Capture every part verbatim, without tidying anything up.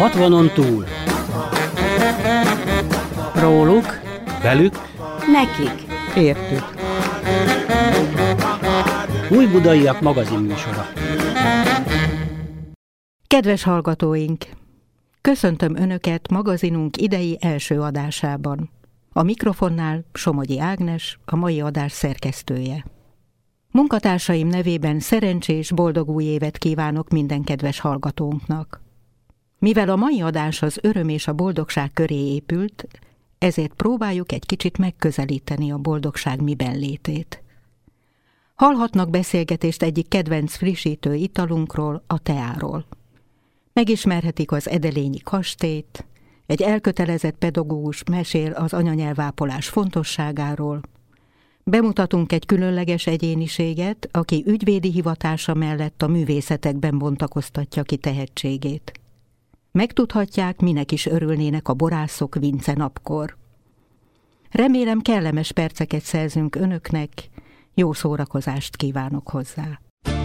hatvanon túl. Róluk, Velük, nekik. értük. Újbudaiak magazinműsora. Kedves hallgatóink! Köszöntöm Önöket magazinunk idei első adásában. A mikrofonnál Somogyi Ágnes, a mai adás szerkesztője. Munkatársaim nevében szerencsés, boldog új évet kívánok minden kedves hallgatónknak. Mivel a mai adás az öröm és a boldogság köré épült, ezért próbáljuk egy kicsit megközelíteni a boldogság miben létét. Hallhatnak beszélgetést egyik kedvenc frissítő italunkról, a teáról. Megismerhetik az edelényi kastélyt, egy elkötelezett pedagógus mesél az anyanyelvápolás fontosságáról, bemutatunk egy különleges egyéniséget, aki ügyvédi hivatása mellett a művészetekben bontakoztatja ki tehetségét. Megtudhatják, minek is örülnének a borászok Vince napkor. Remélem, kellemes perceket szerzünk Önöknek, jó szórakozást kívánok hozzá.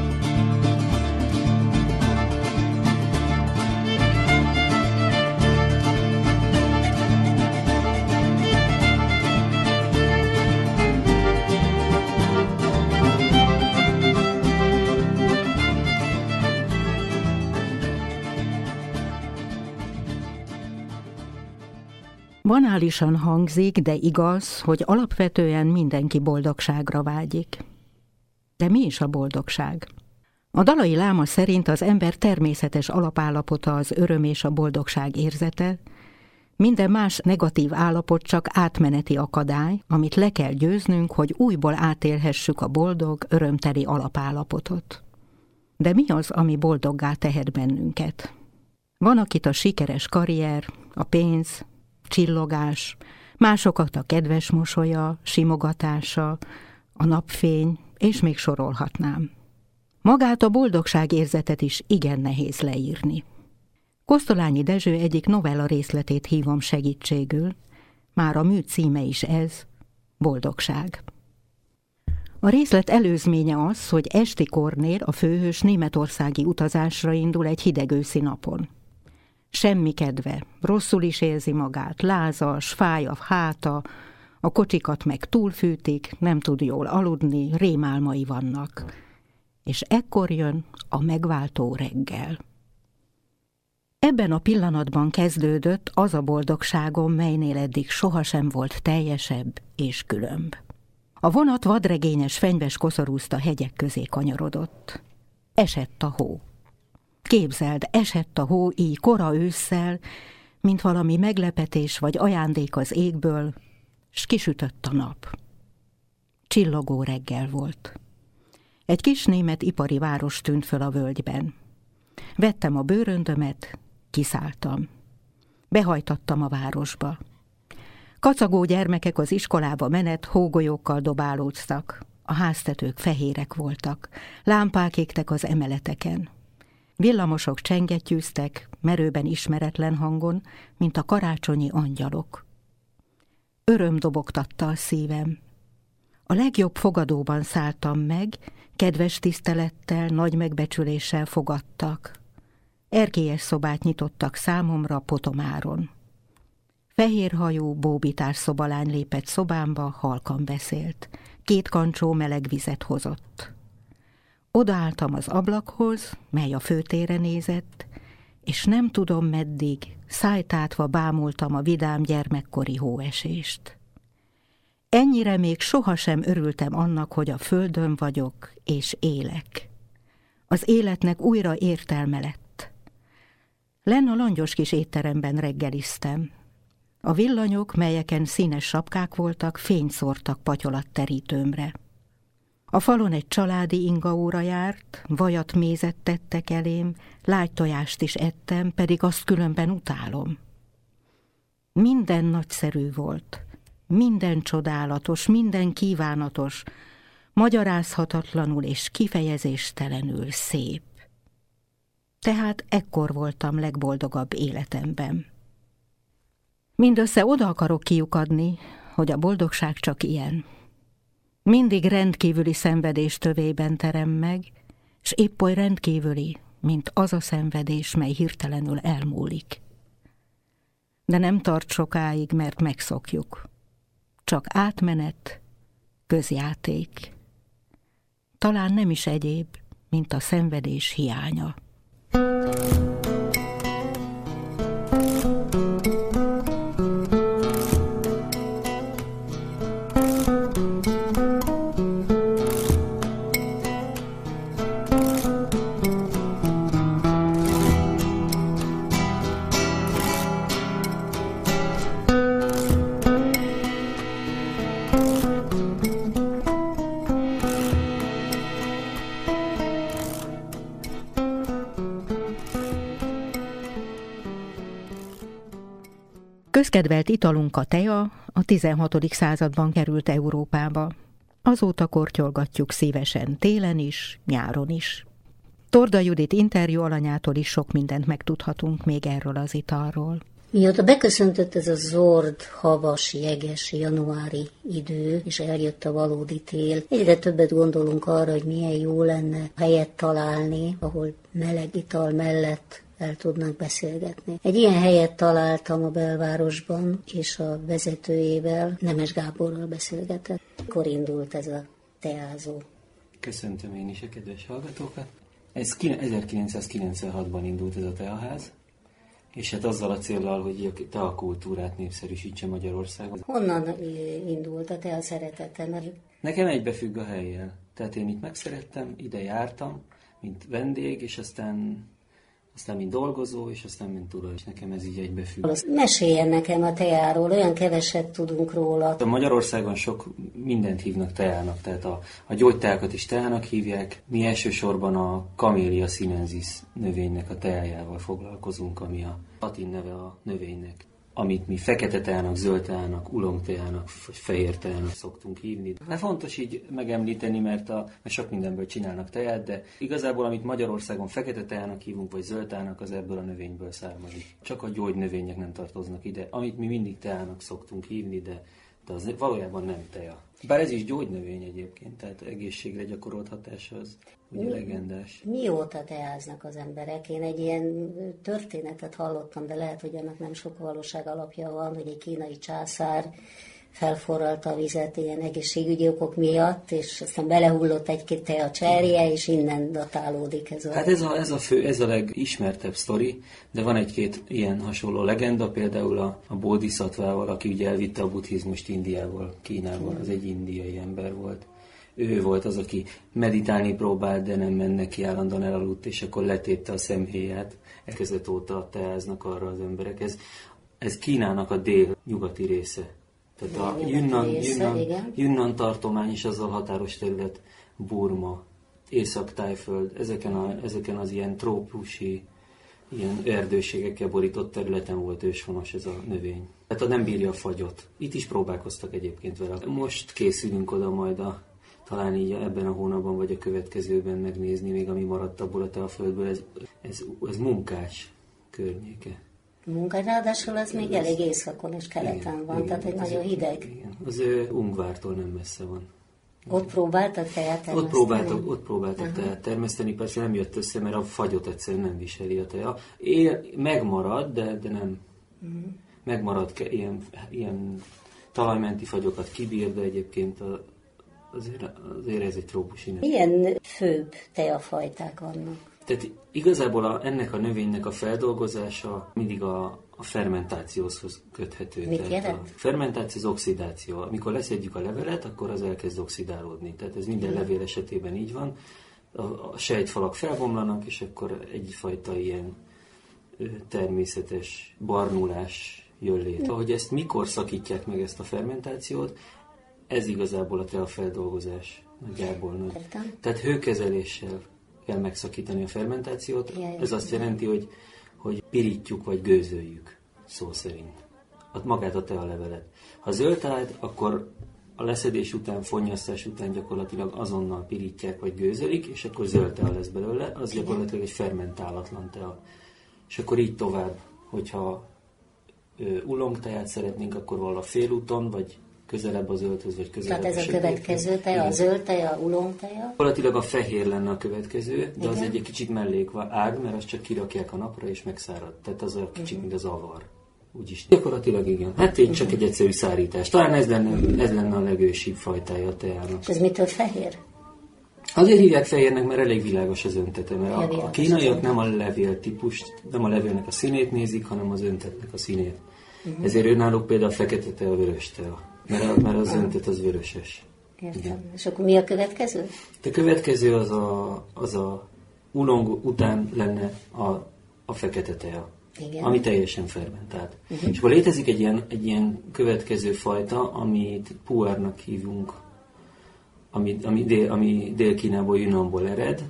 Banálisan hangzik, de igaz, hogy alapvetően mindenki boldogságra vágyik. De mi is a boldogság? A Dalai Láma szerint az ember természetes alapállapota az öröm és a boldogság érzete, minden más negatív állapot csak átmeneti akadály, amit le kell győznünk, hogy újból átélhessük a boldog, örömteli alapállapotot. De mi az, ami boldoggá tehet bennünket? Van, akit a sikeres karrier, a pénz, csillogás, másokat a kedves mosolya, simogatása, a napfény, és még sorolhatnám. Magát a boldogság érzetet is igen nehéz leírni. Kosztolányi Dezső egyik novella részletét hívom segítségül, már a mű címe is ez, boldogság. A részlet előzménye az, hogy Esti Kornél, a főhős németországi utazásra indul egy hideg őszi napon. Semmi kedve, rosszul is érzi magát, lázas, fáj a háta, a kocsikat meg túlfűtik, nem tud jól aludni, rémálmai vannak. És ekkor jön a megváltó reggel. Ebben a pillanatban kezdődött az a boldogságom, melynél eddig sohasem volt teljesebb és különb. A vonat vadregényes fenyves koszorúzta hegyek közé kanyarodott. Esett a hó. Képzeld, esett a hó így kora ősszel, mint valami meglepetés vagy ajándék az égből, s kisütött a nap. Csillogó reggel volt. Egy kis német ipari város tűnt föl a völgyben. Vettem a bőröndömet, kiszálltam. Behajtattam a városba. Kacagó gyermekek az iskolába menet hógolyókkal dobálóztak. A háztetők fehérek voltak, lámpák égtek az emeleteken. Villamosok csengettyűztek, merőben ismeretlen hangon, mint a karácsonyi angyalok. Öröm dobogtatta a szívem. A legjobb fogadóban szálltam meg, kedves tisztelettel, nagy megbecsüléssel fogadtak. Erkélyes szobát nyitottak számomra Potomáron. Fehérhajú, bóbitás szobalány lépett szobámba, halkan beszélt. Két kancsó meleg vizet hozott. Odaálltam az ablakhoz, mely a főtérre nézett, és nem tudom meddig, szájtátva bámultam a vidám gyermekkori hóesést. Ennyire még sohasem örültem annak, hogy a földön vagyok, és élek. Az életnek újra értelme lett. Lenn a langyos kis étteremben reggeliztem. A villanyok, melyeken színes sapkák voltak, fényt szórtak patyolatterítőmre. A falon egy családi ingaóra járt, vajat mézet tettek elém, lágy tojást is ettem, pedig azt különben utálom. Minden nagyszerű volt, minden csodálatos, minden kívánatos, magyarázhatatlanul és kifejezéstelenül szép. Tehát ekkor voltam legboldogabb életemben. Mindössze oda akarok kiukadni, hogy a boldogság csak ilyen. Mindig rendkívüli szenvedés tövében terem meg, s épp oly rendkívüli, mint az a szenvedés, mely hirtelenül elmúlik. De nem tart sokáig, mert megszokjuk. Csak átmenet, közjáték. Talán nem is egyéb, mint a szenvedés hiánya. Közkedvelt italunk a tea a tizenhatodik században került Európába. Azóta kortyolgatjuk szívesen télen is, nyáron is. Torda Judit interjú alanyától is sok mindent megtudhatunk még erről az italról. Mióta beköszöntött ez a zord, havas, jeges, januári idő, és eljött a valódi tél, egyre többet gondolunk arra, hogy milyen jó lenne helyet találni, ahol meleg ital mellett el tudnak beszélgetni. Egy ilyen helyet találtam a belvárosban, és a vezetőjével, Nemes Gáborral beszélgetett. Mikor indult ez a teázó? Köszöntöm én is a kedves hallgatókat. Ez ezerkilencszázkilencvenhatban indult ez a teaház, és hát azzal a céllal, hogy a teakultúrát népszerűsítse Magyarországon. Honnan indult a tea szeretete? Mert... Nekem egybefügg a hellyel. Tehát én itt megszerettem, ide jártam, mint vendég, és aztán... aztán mint dolgozó, és aztán mint tulajdonos. Nekem ez így egybefügg. Meséljen nekem a teáról, olyan keveset tudunk róla. A Magyarországon sok mindent hívnak teának, tehát a, a gyógyteákat is teának hívják. Mi elsősorban a Camellia sinensis növénynek a teájával foglalkozunk, ami a latin neve a növénynek. Amit mi fekete teának, zöld teának, ulong teának, vagy fehér teának szoktunk hívni. De fontos így megemlíteni, mert, a, mert sok mindenből csinálnak teát, de igazából amit Magyarországon fekete teának hívunk, vagy zöld teának, az ebből a növényből származik. Csak a gyógynövények nem tartoznak ide, amit mi mindig teának szoktunk hívni, de, de az valójában nem tea. Bár ez is gyógynövény egyébként, tehát egészségre gyakorolt hatása az ugye legendás. Mióta teáznak az emberek? Én egy ilyen történetet hallottam, de lehet, hogy annak nem sok valóság alapja van, hogy egy kínai császár felforralta a vizet ilyen egészségügyi okok miatt, és aztán belehullott egy-két tea cserje, és innen datálódik ez a... Hát ez a, ez a fő, ez a legismertebb sztori, de van egy-két ilyen hasonló legenda, például a, a Bodhisattvával, aki ugye elvitte a buddhizmust Indiából, Kínából, az egy indiai ember volt. Ő volt az, aki meditálni próbált, de nem ment neki, állandóan elaludt, és akkor letépte a szemhéját. Elkezdett óta teáznak arra az emberek. Ez, ez Kínának a dél-nyugati része. Tehát a Yunnan, Yunnan, Yunnan tartomány is azzal határos terület, Burma, Észak-Tájföld, ezeken, a, ezeken az ilyen trópusi, ilyen erdőségekkel borított területen volt őshonos ez a növény. Tehát nem bírja a fagyot. Itt is próbálkoztak egyébként vele. Most készülünk oda majd a, talán így ebben a hónapban vagy a következőben megnézni, még ami maradt abból a teaföldből. Ez, ez, ez Munkás környéke. Munka, ráadásul az még elég északon és keleten igen, van, igen, tehát egy nagyon hideg. Igen. Az ő Ungvártól nem messze van. Ott próbáltak teát termeszteni? Ott próbáltak, ott próbáltak uh-huh. teát termeszteni, persze nem jött össze, mert a fagyot egyszerűen nem viseli a tea. Él, megmarad, de, de nem. Uh-huh. Megmarad, ilyen, ilyen talajmenti fagyokat kibír, de egyébként a, azért, azért ez egy trópusi növény. Milyen főbb teafajták vannak? Tehát igazából a, ennek a növénynek a feldolgozása mindig a, a fermentációhoz köthető. Mit Tehát jelent? A fermentáció az oxidáció. Amikor leszedjük a levelet, akkor az elkezd oxidálódni. Tehát ez minden levél esetében így van. A, a sejtfalak felbomlanak, és akkor egyfajta ilyen ö, természetes barnulás jön létre. Ahogy ezt mikor szakítják meg ezt a fermentációt, ez igazából a teafeldolgozás nagyjából nagy. Tehát hőkezeléssel kell megszakítani a fermentációt. Ez azt jelenti, hogy, hogy pirítjuk vagy gőzöljük, szó szerint. A, magát a tealevelet. Ha zöld teát, akkor a leszedés után, fonnyasztás után gyakorlatilag azonnal pirítják vagy gőzölik, és akkor zöld tea lesz belőle, az gyakorlatilag egy fermentálatlan tea. És akkor így tovább, hogyha ulong teát szeretnénk, akkor valahol félúton, vagy közelebb a zöldhöz, vagy közelebb tehát ez a, a következő teja, a zöld teja, a ulong teja? Gyakorlatilag a fehér lenne a következő, de igen. Az egy kicsit mellék ág, mert azt csak kirakják a napra és megszárad. Tehát az a kicsit, uh-huh. mint az avar. Úgyis gyakorlatilag igen. Hát én csak egy egyszerű szárítás. Talán ez lenne, ez lenne a legősibb fajtája a teának. És ez mitől fehér? Azért hívják fehérnek, mert elég világos az öntete, mert a, a kínaiak nem a levél típust, nem a levélnek a színét nézik, hanem az öntetnek a színét. Uh-huh. Ezért ő náluk például a fekete tea, a vörös tea, mert, a, mert az öntet az vöröses. Értem. Igen. És akkor mi a következő? A következő az a, az a oolong után lenne a, a fekete tea. Igen. Ami teljesen fermentált. Uh-huh. És akkor létezik egy ilyen, egy ilyen következő fajta, amit puernak hívunk, ami, ami, dél, ami Dél-Kínából, Yunnanból ered,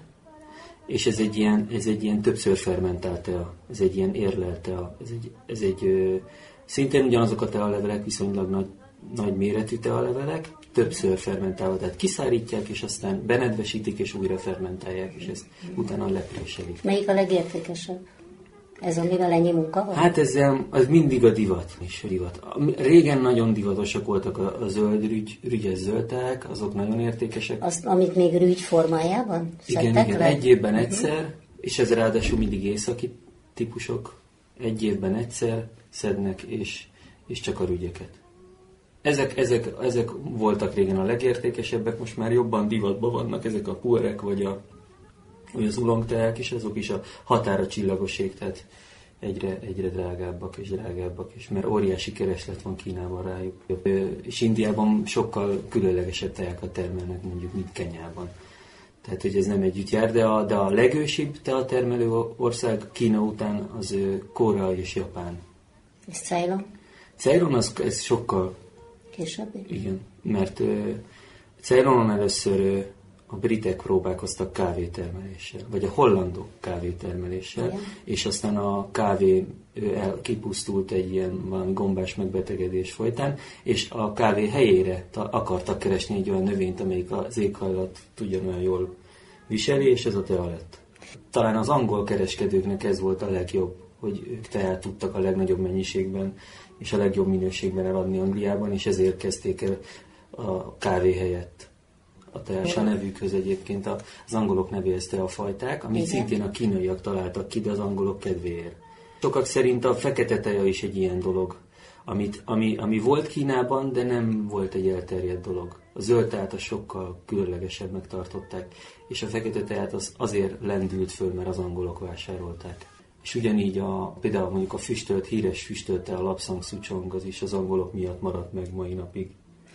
és ez egy ilyen, ez egy ilyen többször fermentált tea, ez egy ilyen érlelt tea, ez egy, ez egy ö, szintén ugyanazok a tealevelek, viszonylag nagy, nagy méretű tealevelek, többször fermentálva, tehát kiszárítják, és aztán benedvesítik, és újra fermentálják, és ezt utána lepréselik. Melyik a legértékesebb? Ez, amivel ennyi munka van? Hát ezzel az mindig a divat is. divat. Régen nagyon divatosak voltak a, a zöld, rügy, rügyes zöldteák, azok nagyon értékesek. Azt, amit még rügy formájában igen, igen, le? egy évben uh-huh. egyszer, és ez ráadásul mindig északi típusok, egy évben egyszer szednek, és, és csak a rügyeket. Ezek, ezek, ezek voltak régen a legértékesebbek, most már jobban divatban vannak ezek a puerek, vagy a vagy az oolong teák is, azok is a határa csillagoség, tehát egyre, egyre drágábbak és drágábbak, és mert óriási kereslet van Kínában rájuk. És Indiában sokkal különlegesebb teákat termelnek, mondjuk, mint Kenyában. Tehát, hogy ez nem együtt jár, de a, de a legősibb teatermelő ország Kína után az Korea és Japán. És Ceylon? Ceylon az ez sokkal... Később? Igen, mert Ceylonon először a britek próbálkoztak kávétermeléssel, vagy a hollandok kávétermeléssel, igen. És aztán a kávé el, kipusztult egy ilyen valami gombás megbetegedés folytán, és a kávé helyére ta, akartak keresni egy olyan növényt, amelyik az éghajlat tudja olyan jól viseli, és ez a tea lett. Talán az angol kereskedőknek ez volt a legjobb, hogy ők teát tudtak a legnagyobb mennyiségben és a legjobb minőségben eladni Angliában, és ezért kezdték el a kávé helyett a teás a nevükhöz egyébként az angolok nevézte a fajták, amit igen. Szintén a kínaiak találtak ki, de az angolok kedvéért. Sokak szerint a fekete teja is egy ilyen dolog, amit, ami, ami volt Kínában, de nem volt egy elterjedt dolog. A zöld teát az sokkal különlegesebbnek tartották, és a fekete teát az azért lendült föl, mert az angolok vásárolták. És ugyanígy a, például mondjuk a füstölt, híres füstölt tea, a lapsang souchong, az is az angolok miatt maradt meg mai napig.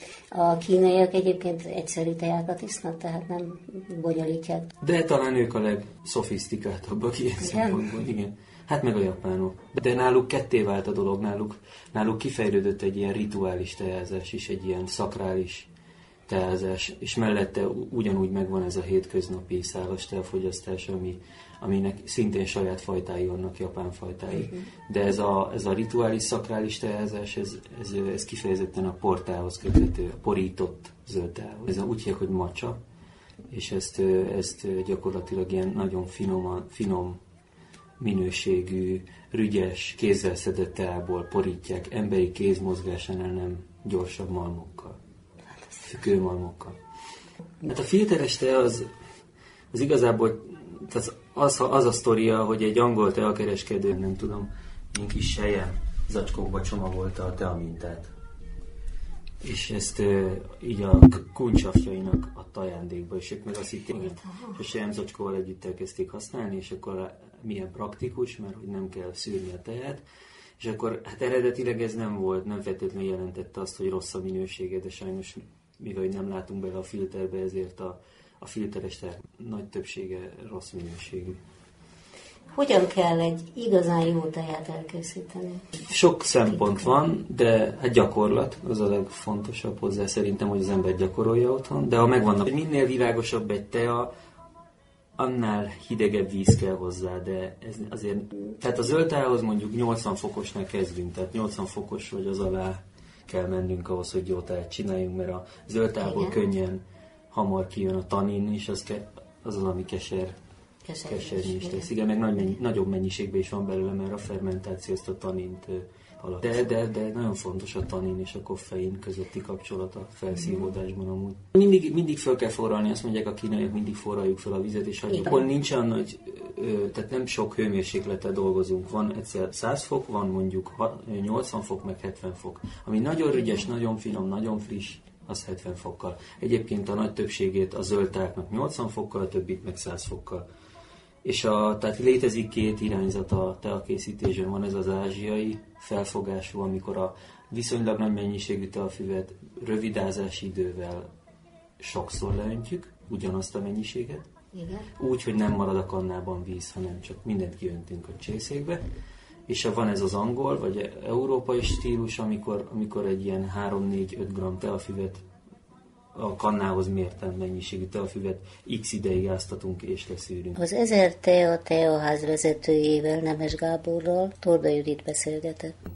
A kínaiak egyébként egyszerű teákat isznak, tehát nem bonyolítják. De talán ők a legszofisztikáltabbak ilyen szempontból, igen. Hát meg a japánok. De náluk ketté vált a dolog, náluk, náluk kifejlődött egy ilyen rituális teázás is, egy ilyen szakrális teázás, és mellette ugyanúgy megvan ez a hétköznapi szálas teafogyasztás, ami, aminek szintén saját fajtái vannak, japán fajtái. Uh-huh. De ez a, ez a rituális szakrális teázás, ez, ez, ez kifejezetten a portához köthető, a porított zöld teához. Ez úgy hívják, hogy matcha, és ezt, ezt gyakorlatilag ilyen nagyon finom, finom minőségű, rügyes, kézzel szedett teából porítják, emberi kézmozgásánál nem gyorsabb malmokkal, függőmalmokkal. Hát a filteres tea az, az igazából tehát az, az a sztoria, hogy egy angol teakereskedő, nem tudom, ilyen kis sejem zacskókba csomagolta a teamintát. És ezt e, így a kuncsafjainak adta ajándékba, és ők meg azt hitték, hogy a selyemzacskóval együtt elkezdték használni, és akkor milyen praktikus, mert hogy nem kell szűrni a teát, és akkor hát eredetileg ez nem volt, nem feltétlenül jelentette azt, hogy rossz a minősége, de sajnos mivel nem látunk bele a filterbe, ezért a, a filteres teák nagy többsége rossz minőségű. Hogyan kell egy igazán jó teját elkészíteni? Sok szempont van, de hát gyakorlat az a legfontosabb hozzá szerintem, hogy az ember gyakorolja otthon, de ha megvannak, minél világosabb egy tea, annál hidegebb víz kell hozzá, de ez azért, tehát a zöld teához mondjuk nyolcvan fokosnál kezdünk, tehát nyolcvan fokos vagy az alá kell mennünk ahhoz, hogy jó teát csináljunk, mert a zöld teából könnyen hamar kijön a tanin, és az, ke, az az, ami keser kesernyő is lesz. Igen, meg nagy mennyi, nagyobb mennyiségben is van belőle, mert a fermentáció ezt a tannint alatt. De, de, de nagyon fontos a tannin és a koffein közötti kapcsolat a felszívódásban amúgy. Mindig, mindig fel kell forralni, azt mondják a kínaiak, mindig forraljuk fel a vizet, és hagyjuk. Hol nincs olyan nagy, tehát nem sok hőmérséklettel dolgozunk. Van egyszer száz fok, van mondjuk nyolcvan fok, meg hetven fok. Ami nagyon rügyes, nagyon finom, nagyon friss, az hetven fokkal. Egyébként a nagy többségét a zöld teáknak nyolcvan fokkal, a többit meg száz fokkal. És a, tehát létezik két irányzat a teakészítésben, van ez az ázsiai felfogású, amikor a viszonylag nagy mennyiségű teafüvet rövidázási idővel sokszor leöntjük, ugyanazt a mennyiséget. Igen. Úgy, hogy nem marad a kannában víz, hanem csak mindent kiöntünk a csészékbe. És van ez az angol, vagy európai stílus, amikor, amikor egy ilyen három-négy-öt gramm teafüvet, a kannához mérten mennyiségű teafüvet x ideig áztatunk és leszűrünk. Az Ezer Tea teaház vezetőjével, Nemes Gáborral Torda Judit beszélgetett.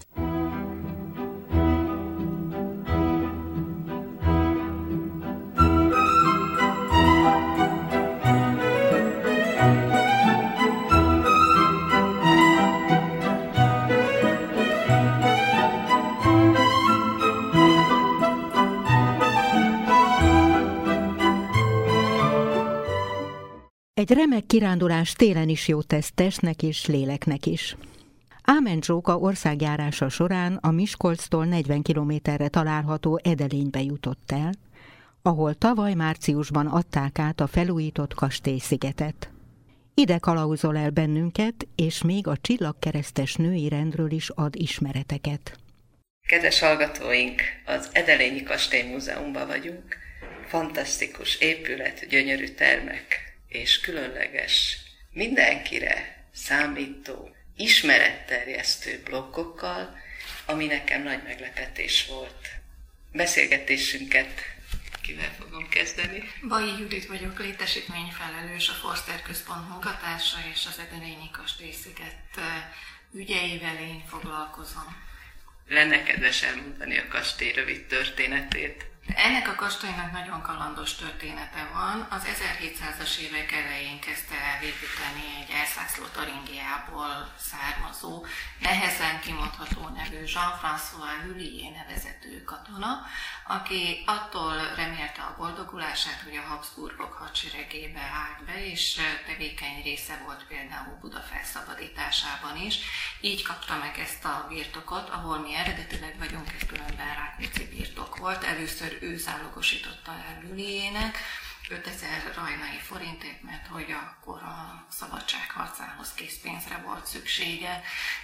Egy remek kirándulás télen is jót tesz testnek és léleknek is. Ámen Zsóka országjárása során a Miskolctól negyven kilométerre található Edelénybe jutott el, ahol tavaly márciusban adták át a felújított kastélyszigetet. Ide kalauzol el bennünket, és még a Csillagkeresztes női rendről is ad ismereteket. Kedves hallgatóink, az Edelényi Kastélymúzeumban vagyunk. Fantasztikus épület, gyönyörű termek és különleges, mindenkire számító, ismeretterjesztő blokkokkal, ami nekem nagy meglepetés volt. Beszélgetésünket kivel fogom kezdeni? Bajai Judit vagyok, létesítményfelelős, a Forster Központ munkatársa, és az Edelényi Kastélysziget ügyeivel én foglalkozom. Lenne kedves elmondani a kastély rövid történetét? Ennek a kastélynak nagyon kalandos története van. Az ezerhétszázas évek elején kezdte el építeni egy elszászló Taringiából származó, nehezen kimondható nevű Jean-François Lullier nevezetű katona, aki attól remélte a boldogulását, hogy a Habsburgok hadseregébe állt be, és tevékeny része volt például Buda felszabadításában is. Így kapta meg ezt a birtokot, ahol mi eredetileg vagyunk, ez különben Rákóczi birtok volt. Először ő zálogosította el Lulliének ötezer rajnai forintért, mert hogy akkor a szabadságharcához készpénzre volt szüksége.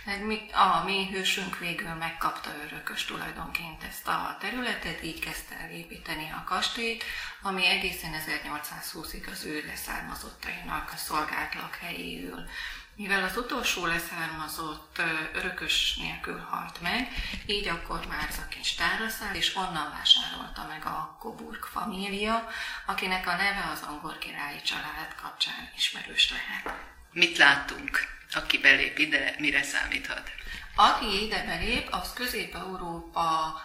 A mi hősünk végül megkapta örökös tulajdonként ezt a területet, így kezdte el építeni a kastélyt, ami egészen ezernyolcszázhúszig az ő leszármazottainak szolgált lakhelyéül. Mivel az utolsó leszármazott örökös nélkül halt meg, így akkor Márza Kincstára szállt, és onnan vásárolta meg a Coburg família, akinek a neve az angol királyi család kapcsán ismerős lehet. Mit láttunk? Aki belép ide, mire számíthat? Aki ide belép, az Közép-Európa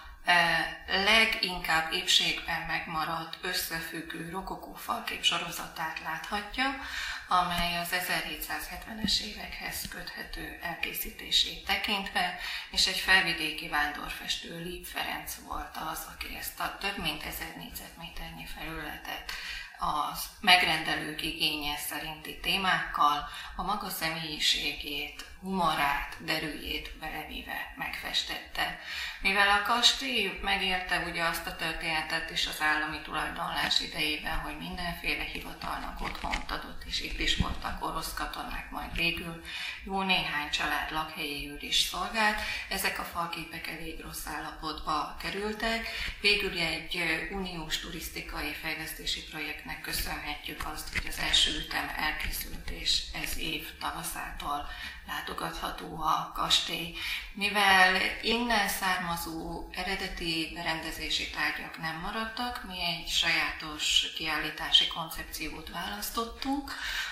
leginkább épségben megmaradt összefüggő rokokó falkép sorozatát láthatja, amely az ezerhétszázhetvenes évekhez köthető elkészítését tekintve, és egy felvidéki vándorfestő, Lip Ferenc volt az, aki ezt a több mint ezer négyzetméternyi felületet az megrendelők igénye szerinti témákkal a maga személyiségét, humorát, derűjét belevéve megfestette. Mivel a kastély megélte ugye azt a történetet is az állami tulajdonlás idejében, hogy mindenféle hivatalnak otthont adott, és itt is voltak orosz katonák, majd végül jó néhány család lakhelyéül is szolgált, ezek a falképek elég rossz állapotba kerültek. Végül egy uniós turisztikai fejlesztési projektnek köszönhetjük azt, hogy az első ütem elkészült, és ez év tavaszától látogatható a kastély. Mivel innen származó eredeti berendezési tárgyak nem maradtak, mi egy sajátos kiállítási koncepciót választottunk,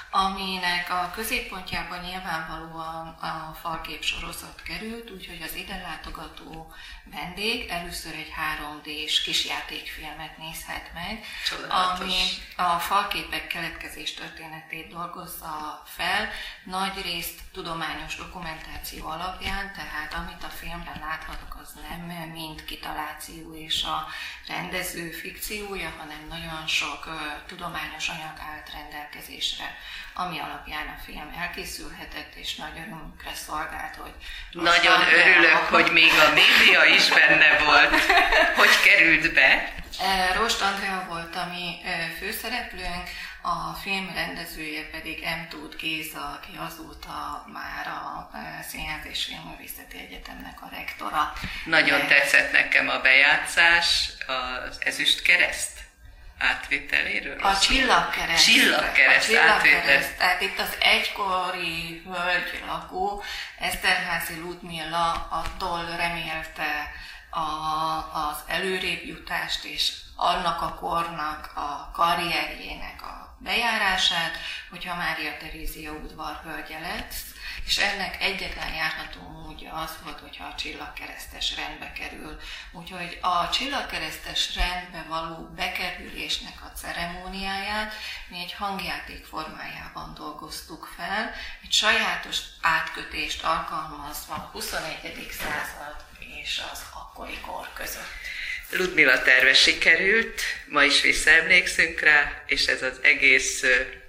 aminek a középpontjában nyilvánvalóan a falkép sorozat került, úgyhogy az ide látogató vendég először egy három dés kisjátékfilmet nézhet meg, Csodálatos. ami a falképek keletkezés történetét dolgozza fel, nagy részt tudományos dokumentáció alapján, tehát amit a filmben láthatok, az nem mind kitaláció és a rendező fikciója, hanem nagyon sok uh, tudományos anyag állt rendelkezésre, ami alapján a film elkészülhetett, és nagy örömünkre szolgált, hogy... Nagyon örülök, a... hogy még a média is benne volt. Hogy került be? Rost Andrea volt a mi főszereplőnk, a film rendezője pedig M. Tóth Géza, aki azóta már a Színház és Filmművészeti Egyetemnek a rektora. Nagyon De... tetszett nekem a bejátszás, az Ezüst Kereszt átvételéről. A Csillagkereszt. Csillagkereszt átvétel. Tehát itt az egykori hölgy lakó, Eszterházy Ludmilla attól remélte a, az előrébb jutást és annak a kornak a karrierjének a bejárását, hogyha Mária Terézia udvarhölgye lesz, és ennek egyetlen járható módja az volt, hogyha a csillagkeresztes rendbe kerül. Úgyhogy a csillagkeresztes rendbe való bekerülésnek a ceremóniáját mi egy hangjáték formájában dolgoztuk fel, egy sajátos átkötést alkalmazva a huszonegyedik század és az akkori kor között. Ludmilla terve sikerült, ma is visszaemlékszünk rá, és ez az egész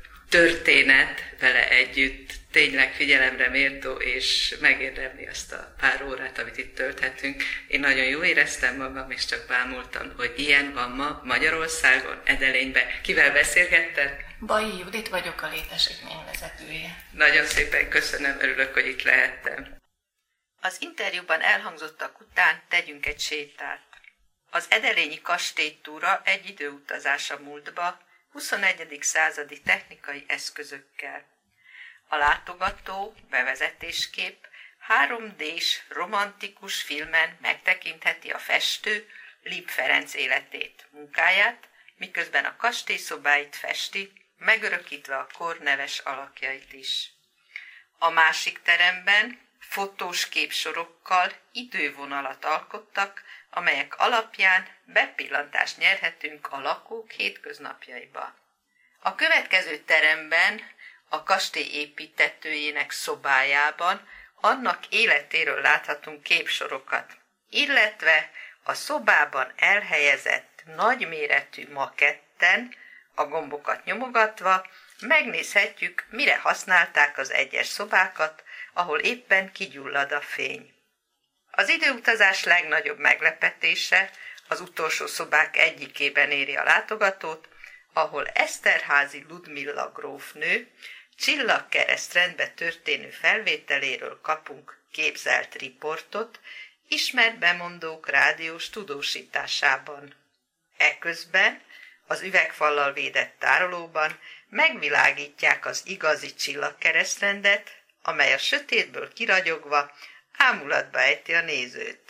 történet vele együtt tényleg figyelemre méltó, és megérdemli azt a pár órát, amit itt tölthetünk. Én nagyon jól éreztem magam, és csak bámultam, hogy ilyen van ma Magyarországon, Edelényben. Kivel beszélgettek? Bai Judit vagyok, a létesítmény vezetője. Nagyon szépen köszönöm, örülök, hogy itt lehettem. Az interjúban elhangzottak után tegyünk egy sétát. Az edelényi kastélytúra egy időutazás a múltba, huszonegyedik századi technikai eszközökkel. A látogató bevezetésképp három dés romantikus filmen megtekintheti a festő Lip Ferenc életét, munkáját, miközben a kastélyszobáit festi, megörökítve a kor neves alakjait is. A másik teremben fotós képsorokkal idővonalat alkottak, amelyek alapján bepillantást nyerhetünk a lakók hétköznapjaiba. A következő teremben, a kastély építtetőjének szobájában annak életéről láthatunk képsorokat, illetve a szobában elhelyezett nagyméretű maketten, a gombokat nyomogatva, megnézhetjük, mire használták az egyes szobákat, ahol éppen kigyullad a fény. Az időutazás legnagyobb meglepetése az utolsó szobák egyikében éri a látogatót, ahol Eszterházy Ludmilla grófnő csillagkereszt rendbe történő felvételéről kapunk képzelt riportot, ismert bemondók rádiós tudósításában. Eközben az üvegfallal védett tárolóban megvilágítják az igazi csillagkeresztrendet, amely a sötétből kiragyogva ámulatba ejti a nézőt.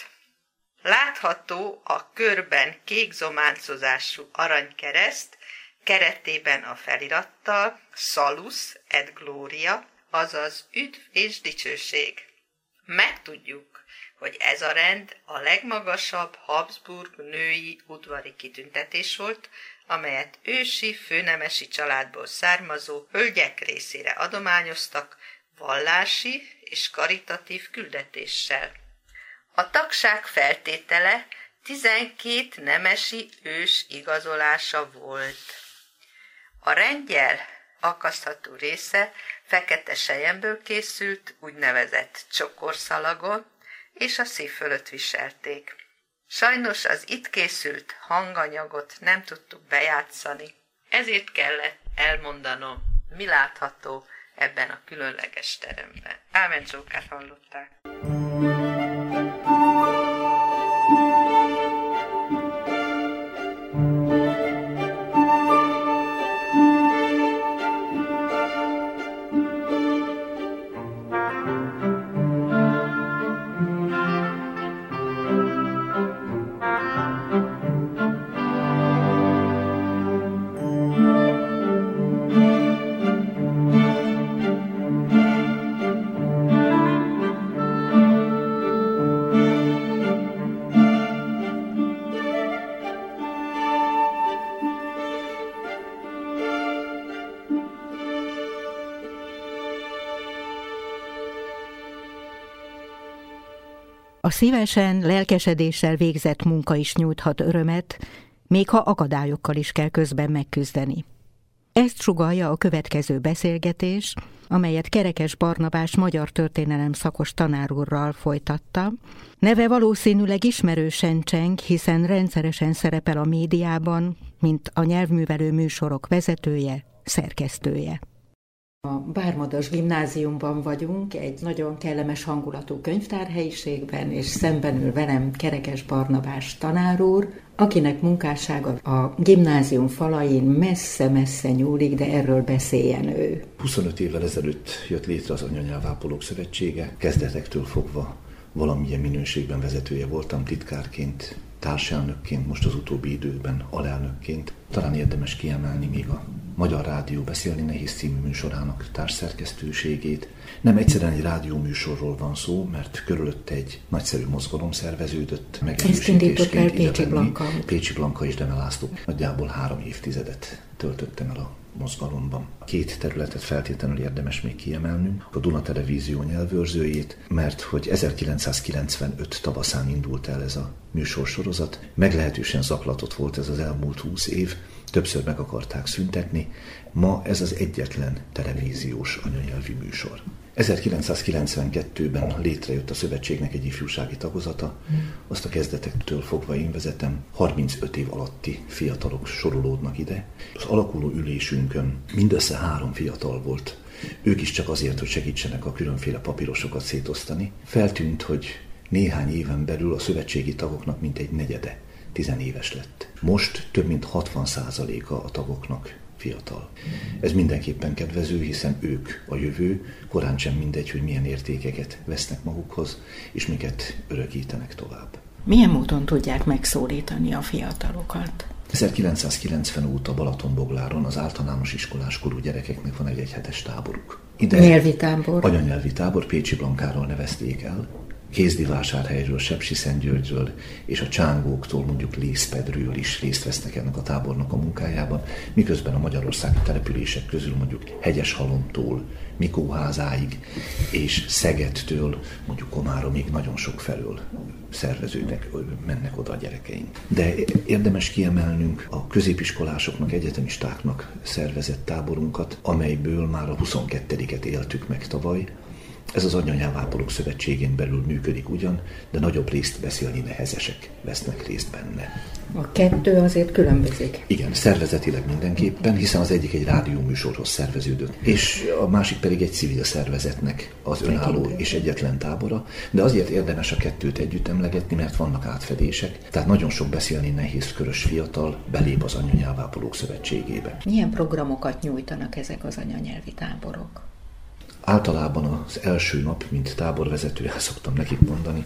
Látható a körben kék zománcozású aranykereszt, keretében a felirattal Salus et Gloria, azaz üdv és dicsőség. Megtudjuk, hogy ez a rend a legmagasabb Habsburg női udvari kitüntetés volt, amelyet ősi főnemesi családból származó hölgyek részére adományoztak vallási és karitatív küldetéssel. A tagság feltétele tizenkét nemesi ős igazolása volt. A rendjel akasztható része fekete selyemből készült, úgynevezett csokorszalagon, és a szív fölött viselték. Sajnos az itt készült hanganyagot nem tudtuk bejátszani, ezért kellett elmondanom, mi látható ebben a különleges teremben. Ámen Csókát hallották. A szívesen, lelkesedéssel végzett munka is nyújthat örömet, még ha akadályokkal is kell közben megküzdeni. Ezt sugallja a következő beszélgetés, amelyet Kerekes Barnabás magyar történelem szakos tanárúrral folytatta. Neve valószínűleg ismerősen cseng, hiszen rendszeresen szerepel a médiában, mint a nyelvművelő műsorok vezetője, szerkesztője. A Bármadas gimnáziumban vagyunk, egy nagyon kellemes hangulatú könyvtárhelyiségben, és szemben ül velem Kerekes Barnabás tanár úr, akinek munkássága a gimnázium falain messze-messze nyúlik, de erről beszéljen ő. huszonöt évvel ezelőtt jött létre az Anyanyelvápolók Szövetsége, kezdetektől fogva valamilyen minőségben vezetője voltam, titkárként, társelnökként, most az utóbbi időben alelnökként. Talán érdemes kiemelni még a Magyar Rádió Beszélni Nehéz című műsorának társszerkesztőségét. Nem egyszerűen egy rádióműsorról van szó, mert körülötte egy nagyszerű mozgalom szerveződött, megerősítésként Pécsi Blanka. Pécsi Blanka és Deme László. Nagyjából három évtizedet töltöttem el a mozgalomban. Két területet feltétlenül érdemes még kiemelnünk, a Duna Televízió nyelvőrzőjét, mert hogy ezerkilencszázkilencvenöt tavaszán indult el ez a műsorsorozat. Meglehetősen zaklatott volt ez az elmúlt húsz év, többször meg akarták szüntetni. Ma ez az egyetlen televíziós anyanyelvű műsor. ezerkilencszázkilencvenkettőben létrejött a szövetségnek egy ifjúsági tagozata, azt a kezdetektől fogva én vezetem, harmincöt év alatti fiatalok sorolódnak ide. Az alakuló ülésünkön mindössze három fiatal volt, ők is csak azért, hogy segítsenek a különféle papírosokat szétosztani. Feltűnt, hogy néhány éven belül a szövetségi tagoknak mintegy negyede tizenéves lett. Most több mint hatvan százaléka a tagoknak fiatal. Ez mindenképpen kedvező, hiszen ők a jövő, korán sem mindegy, hogy milyen értékeket vesznek magukhoz, és miket örökítenek tovább. Milyen módon tudják megszólítani a fiatalokat? ezerkilencszázkilencven óta Balatonbogláron az általános iskolás korú gyerekeknek van egy egyhetes táboruk. Ide nyelvi tábor. Anyanyelvi tábor, Pécsi Blankáról nevezték el. Kézdivásárhelyről, Sepsiszentgyörgyről és a Csángóktól, mondjuk Lészpedről is részt vesznek ennek a tábornak a munkájában, miközben a magyarországi települések közül mondjuk Hegyeshalomtól, Mikóházáig és Szegedtől, mondjuk Komáromig nagyon sok felől szerveződnek, mennek oda a gyerekeink. De érdemes kiemelnünk a középiskolásoknak, egyetemistáknak szervezett táborunkat, amelyből már a huszonkettediket éltük meg tavaly. Ez az Anyanyelvápolók Szövetségén belül működik ugyan, de nagyobb részt beszélni nehezesek vesznek részt benne. A kettő azért különbözik. Igen, szervezetileg mindenképpen, hiszen az egyik egy rádióműsorhoz szerveződött, és a másik pedig egy civil szervezetnek az önálló és egyetlen tábora, de azért érdemes a kettőt együtt emlegetni, mert vannak átfedések, tehát nagyon sok beszélni nehéz körös fiatal belép az Anyanyelvápolók Szövetségébe. Milyen programokat nyújtanak ezek az anyanyelvi táborok? Általában az első nap, mint táborvezető, el szoktam nekik mondani,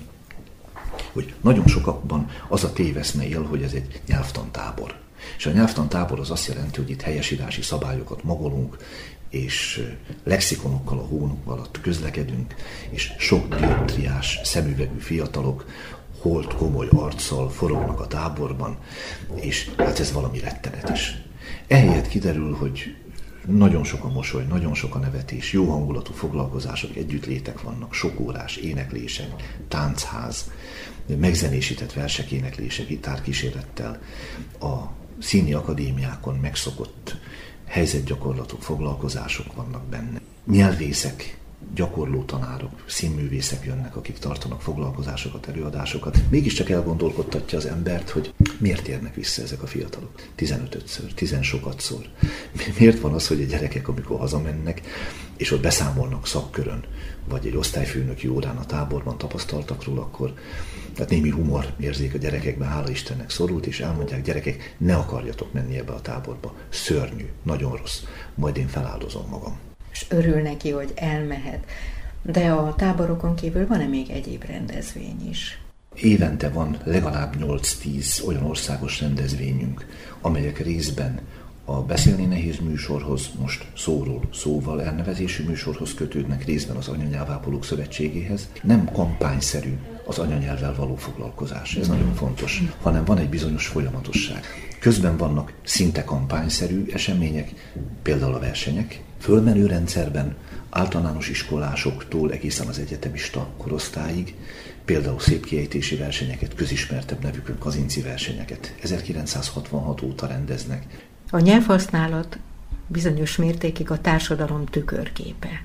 hogy nagyon sokakban az a téveszme él, hogy ez egy nyelvtantábor. És a nyelvtantábor az azt jelenti, hogy itt helyesírási szabályokat magolunk, és lexikonokkal a hónuk alatt közlekedünk, és sok dioptriás szemüvegű fiatalok holt komoly arccal forognak a táborban, és hát ez valami rettenetes. Ehelyett kiderül, hogy nagyon sok a mosoly, nagyon sok a nevetés, jó hangulatú foglalkozások, együttlétek vannak, sokórás éneklések, táncház, megzenésített versek éneklése, gitárkísérettel, a színi akadémiákon megszokott helyzetgyakorlatok, foglalkozások vannak benne. Nyelvészek, gyakorló tanárok, színművészek jönnek, akik tartanak foglalkozásokat, előadásokat. Mégiscsak elgondolkodtatja az embert, hogy miért érnek vissza ezek a fiatalok. tizenötödször, tizensokadszor. Miért van az, hogy a gyerekek, amikor hazamennek, és ott beszámolnak szakkörön, vagy egy osztályfőnöki órán a táborban tapasztaltakról, akkor tehát némi humor érzék a gyerekekben, hála Istennek szorult, és elmondják, gyerekek, ne akarjatok menni ebbe a táborba. Szörnyű, nagyon rossz, majd én feláldozom magam. És örül neki, hogy elmehet. De a táborokon kívül van-e még egyéb rendezvény is? Évente van legalább nyolc-tíz olyan országos rendezvényünk, amelyek részben a Beszélni Nehéz műsorhoz, most szóról szóval elnevezésű műsorhoz kötődnek, részben az Anyanyelvápolók Szövetségéhez. Nem kampányszerű az anyanyelvvel való foglalkozás, ez nagyon fontos, hanem van egy bizonyos folyamatosság. Közben vannak szinte kampányszerű események, például a versenyek. Fölmenő rendszerben általános iskolásoktól egészen az egyetemista korosztályig, például szépkiejtési versenyeket, közismertebb nevükön Kazinci versenyeket ezerkilencszázhatvanhat óta rendeznek. A nyelvhasználat bizonyos mértékig a társadalom tükörképe.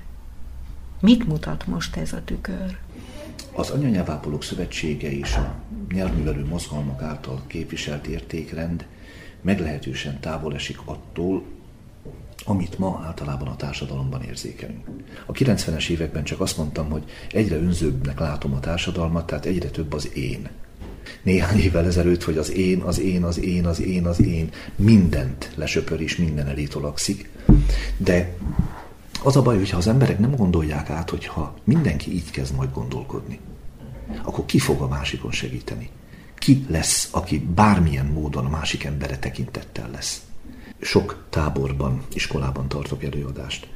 Mit mutat most ez a tükör? Az Anyanyelvápolók Szövetsége és a nyelvművelő mozgalmak által képviselt értékrend meglehetősen távol esik attól, amit ma általában a társadalomban érzékelünk. A kilencvenes években csak azt mondtam, hogy egyre önzőbbnek látom a társadalmat, tehát egyre több az én. Néhány évvel ezelőtt, hogy az én, az én, az én, az én, az én, mindent lesöpör és minden elé tolakszik. De az a baj, hogyha az emberek nem gondolják át, hogyha mindenki így kezd majd gondolkodni, akkor ki fog a másikon segíteni? Ki lesz, aki bármilyen módon a másik emberre tekintettel lesz? Sok táborban, iskolában tartok előadást,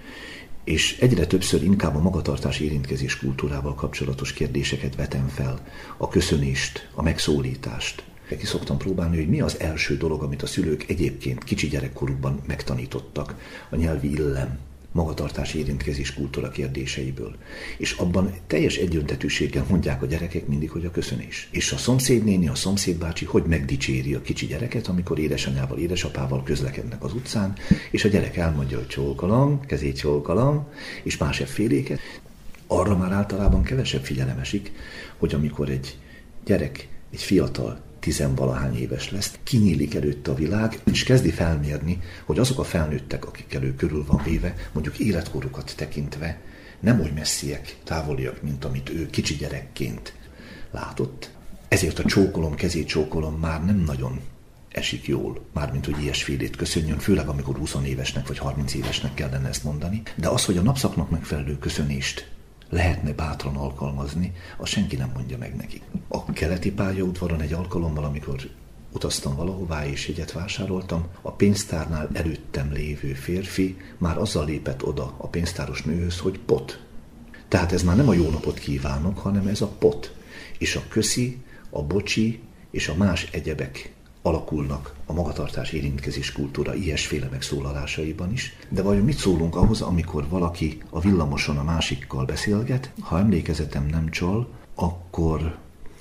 és egyre többször inkább a magatartás érintkezés kultúrával kapcsolatos kérdéseket vetem fel, a köszönést, a megszólítást. Ki szoktam próbálni, hogy mi az első dolog, amit a szülők egyébként kicsi gyerekkorukban megtanítottak, a nyelvi illem, magatartás érintkezés kultúra kérdéseiből. És abban teljes egyöntetűséggel mondják a gyerekek mindig, hogy a köszönés. És a szomszédnéni, a szomszédbácsi hogy megdicséri a kicsi gyereket, amikor édesanyával, édesapával közlekednek az utcán, és a gyerek elmondja, hogy csókolom, kezét csókolom, és más efféléket. Arra már általában kevesebb figyelem esik, hogy amikor egy gyerek, egy fiatal, tizenvalahány éves lesz, kinyílik előtte a világ, és kezdi felmérni, hogy azok a felnőttek, akikkel ő körül van véve, mondjuk életkorukat tekintve, nem oly messziek, távoliak, mint amit ő kicsi gyerekként látott. Ezért a csókolom, kezét csókolom már nem nagyon esik jól, mármint hogy ilyesfélét köszönjön, főleg amikor húsz évesnek vagy harminc évesnek kellene ezt mondani. De az, hogy a napszaknak megfelelő köszönést lehetne bátran alkalmazni, azt senki nem mondja meg nekik. A keleti pályaudvaron egy alkalommal, amikor utaztam valahová és jegyet vásároltam, a pénztárnál előttem lévő férfi már azzal lépett oda a pénztáros nőhöz, hogy pot. Tehát ez már nem a jó napot kívánok, hanem ez a pot. És a köszi, a bocsi és a más egyebek alakulnak a magatartás érintkezés kultúra ilyesféle megszólalásaiban is. De vajon mit szólunk ahhoz, amikor valaki a villamoson a másikkal beszélget? Ha emlékezetem nem csal, akkor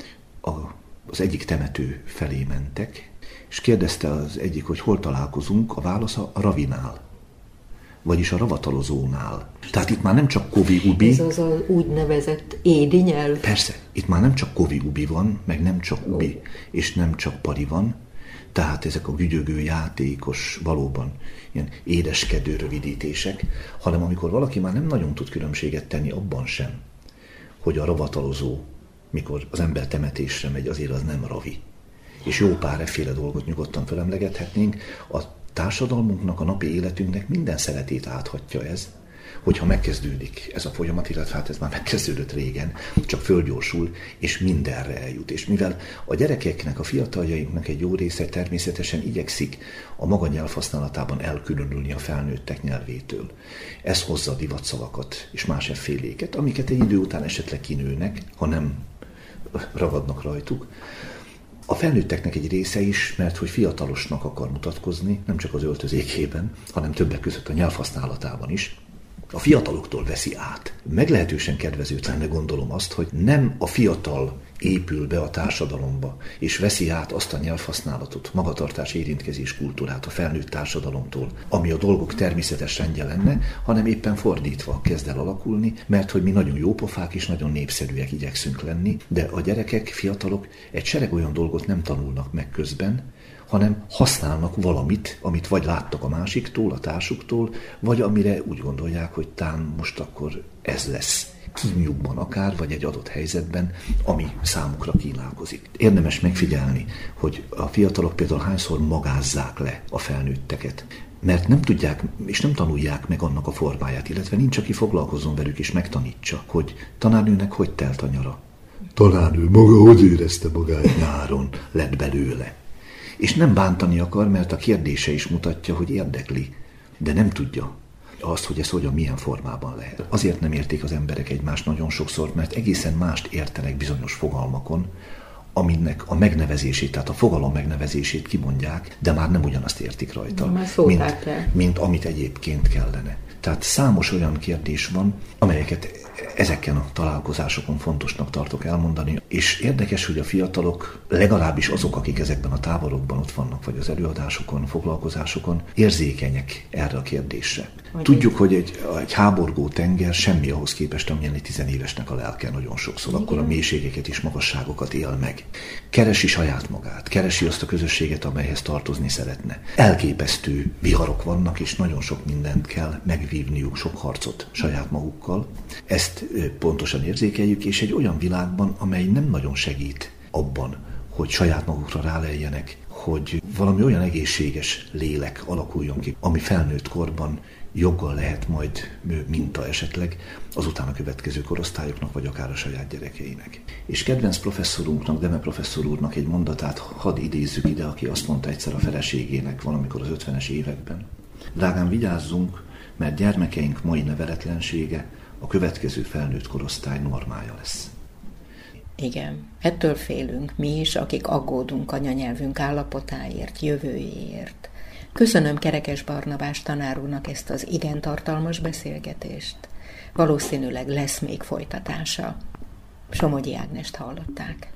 a, az egyik temető felé mentek, és kérdezte az egyik, hogy hol találkozunk, a válasz a ravinál, vagyis a ravatalozónál. Tehát itt már nem csak kovi-ubi. Ez az az úgynevezett édi nyelv. Persze, itt már nem csak kovi-ubi van, meg nem csak ubi, és nem csak pari van, tehát ezek a gügyögő, játékos, valóban ilyen édeskedő rövidítések, hanem amikor valaki már nem nagyon tud különbséget tenni abban sem, hogy a ravatalozó, mikor az ember temetésre megy, azért az nem ravi. És jó pár efféle dolgot nyugodtan felemlegethetnénk, a társadalmunknak, a napi életünknek minden szeletét áthatja ez, hogyha megkezdődik ez a folyamat, illetve hát ez már megkezdődött régen, csak fölgyorsul, és mindenre eljut. És mivel a gyerekeknek, a fiataljainknak egy jó része természetesen igyekszik a maga nyelvhasználatában elkülönülni a felnőttek nyelvétől, ez hozza divatszavakat és más efféléket, amiket egy idő után esetleg kinőnek, ha nem ragadnak rajtuk. A felnőtteknek egy része is, mert hogy fiatalosnak akar mutatkozni, nem csak az öltözékében, hanem többek között a nyelvhasználatában is, a fiataloktól veszi át. Meglehetősen kedvezőtlenül gondolom azt, hogy nem a fiatal épül be a társadalomba, és veszi át azt a nyelvhasználatot, magatartás érintkezés kultúrát a felnőtt társadalomtól, ami a dolgok természetes rendje lenne, hanem éppen fordítva kezd el alakulni, mert hogy mi nagyon jópofák és nagyon népszerűek igyekszünk lenni, de a gyerekek, fiatalok egy sereg olyan dolgot nem tanulnak meg közben, hanem használnak valamit, amit vagy láttak a másiktól, a társuktól, vagy amire úgy gondolják, hogy tán most akkor ez lesz kínjukban akár, vagy egy adott helyzetben, ami számukra kínálkozik. Érdemes megfigyelni, hogy a fiatalok például hányszor magázzák le a felnőtteket, mert nem tudják és nem tanulják meg annak a formáját, illetve nincs, aki foglalkozzon velük és megtanítsa, hogy tanárnőnek hogy telt a nyara. Tanárnő maga hogy érezte magát nyáron, lett belőle. És nem bántani akar, mert a kérdése is mutatja, hogy érdekli, de nem tudja azt, hogy ez hogyan, milyen formában lehet. Azért nem értik az emberek egymást nagyon sokszor, mert egészen mást értenek bizonyos fogalmakon, aminek a megnevezését, tehát a fogalom megnevezését kimondják, de már nem ugyanazt értik rajta, mint, mint amit egyébként kellene. Tehát számos olyan kérdés van, amelyeket ezeken a találkozásokon fontosnak tartok elmondani, és érdekes, hogy a fiatalok, legalábbis azok, akik ezekben a táborokban ott vannak, vagy az előadásokon, foglalkozásokon, érzékenyek erre a kérdésre. Hogy Tudjuk, hogy egy, egy háborgó tenger semmi ahhoz képest, amilyen egy tizenévesnek a lelke nagyon sokszor. Akkor a mélységeket és magasságokat él meg. Keresi saját magát, keresi azt a közösséget, amelyhez tartozni szeretne. Elképesztő viharok vannak, és nagyon sok mindent kell megvívniuk, sok harcot saját magukkal. Ezt pontosan érzékeljük, és egy olyan világban, amely nem nagyon segít abban, hogy saját magukra ráleljenek, hogy valami olyan egészséges lélek alakuljon ki, ami felnőtt korban joggal lehet majd minta esetleg azután a következő korosztályoknak, vagy akár a saját gyerekeinek. És kedvenc professzorunknak, Deme professzor úrnak egy mondatát hadd idézzük ide, aki azt mondta egyszer a feleségének valamikor az ötvenes években. Drágám, vigyázzunk, mert gyermekeink mai neveletlensége a következő felnőtt korosztály normája lesz. Igen, ettől félünk mi is, akik aggódunk anyanyelvünk állapotáért, jövőjéért. Köszönöm Kerekes Barnabás tanár úrnak ezt az igen tartalmas beszélgetést. Valószínűleg lesz még folytatása. Somogyi Ágnest hallották.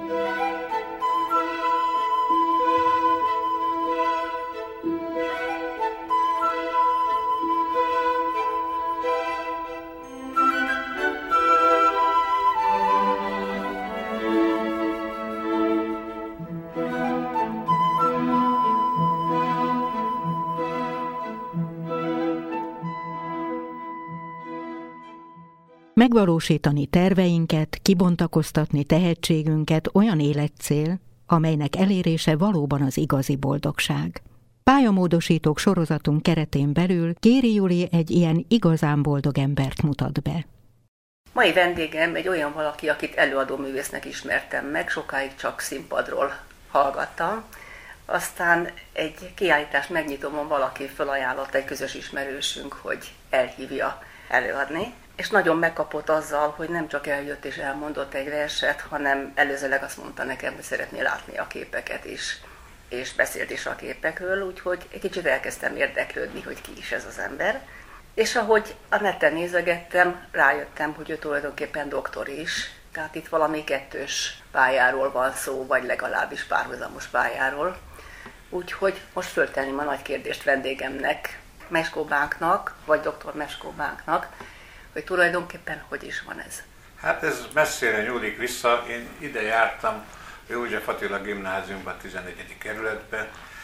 Megvalósítani terveinket, kibontakoztatni tehetségünket olyan életcél, amelynek elérése valóban az igazi boldogság. Pályamódosítók sorozatunk keretén belül Kéri Juli egy ilyen igazán boldog embert mutat be. Mai vendégem egy olyan valaki, akit előadó művésznek ismertem meg, sokáig csak színpadról hallgattam. Aztán egy kiállítás megnyitómon valaki felajánlott, egy közös ismerősünk, hogy elhívja előadni. És nagyon megkapott azzal, hogy nem csak eljött és elmondott egy verset, hanem előzőleg azt mondta nekem, hogy szeretné látni a képeket is, és beszélt is a képekről, úgyhogy egy kicsit elkezdtem érdeklődni, hogy ki is ez az ember. És ahogy a neten nézegettem, rájöttem, hogy ő tulajdonképpen doktor is, tehát itt valami kettős pályáról van szó, vagy legalábbis párhuzamos pályáról. Úgyhogy most föltenném a nagy kérdést vendégemnek, Meskó Bánknak, vagy doktor Meskó Bánknak, hogy tulajdonképpen hogy is van ez? Hát ez messzire nyúlik vissza. Én ide jártam a József Attila gimnáziumban, tizennegyedik kerületben,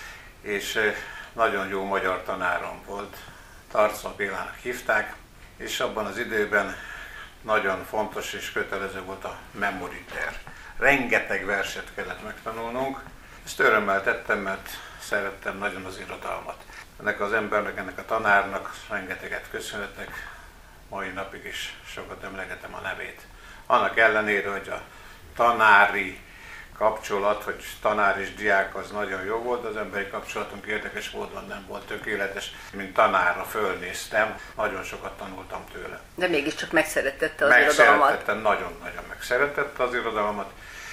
és nagyon jó magyar tanárom volt, Tarcma Bélának hívták, és abban az időben nagyon fontos és kötelező volt a memoriter. Rengeteg verset kellett megtanulnunk. Ezt örömmel tettem, mert szerettem nagyon az irodalmat. Ennek az embernek, ennek a tanárnak rengeteget köszönhetek. Mai napig is sokat emlegetem a nevét. Annak ellenére, hogy a tanári kapcsolat, hogy tanár és diák az nagyon jó volt, az emberi kapcsolatunk érdekes módon nem volt tökéletes. Mint tanárra fölnéztem, nagyon sokat tanultam tőle. De mégiscsak megszeretette az irodalmat. Megszeretette, nagyon-nagyon megszeretette az irodalmat,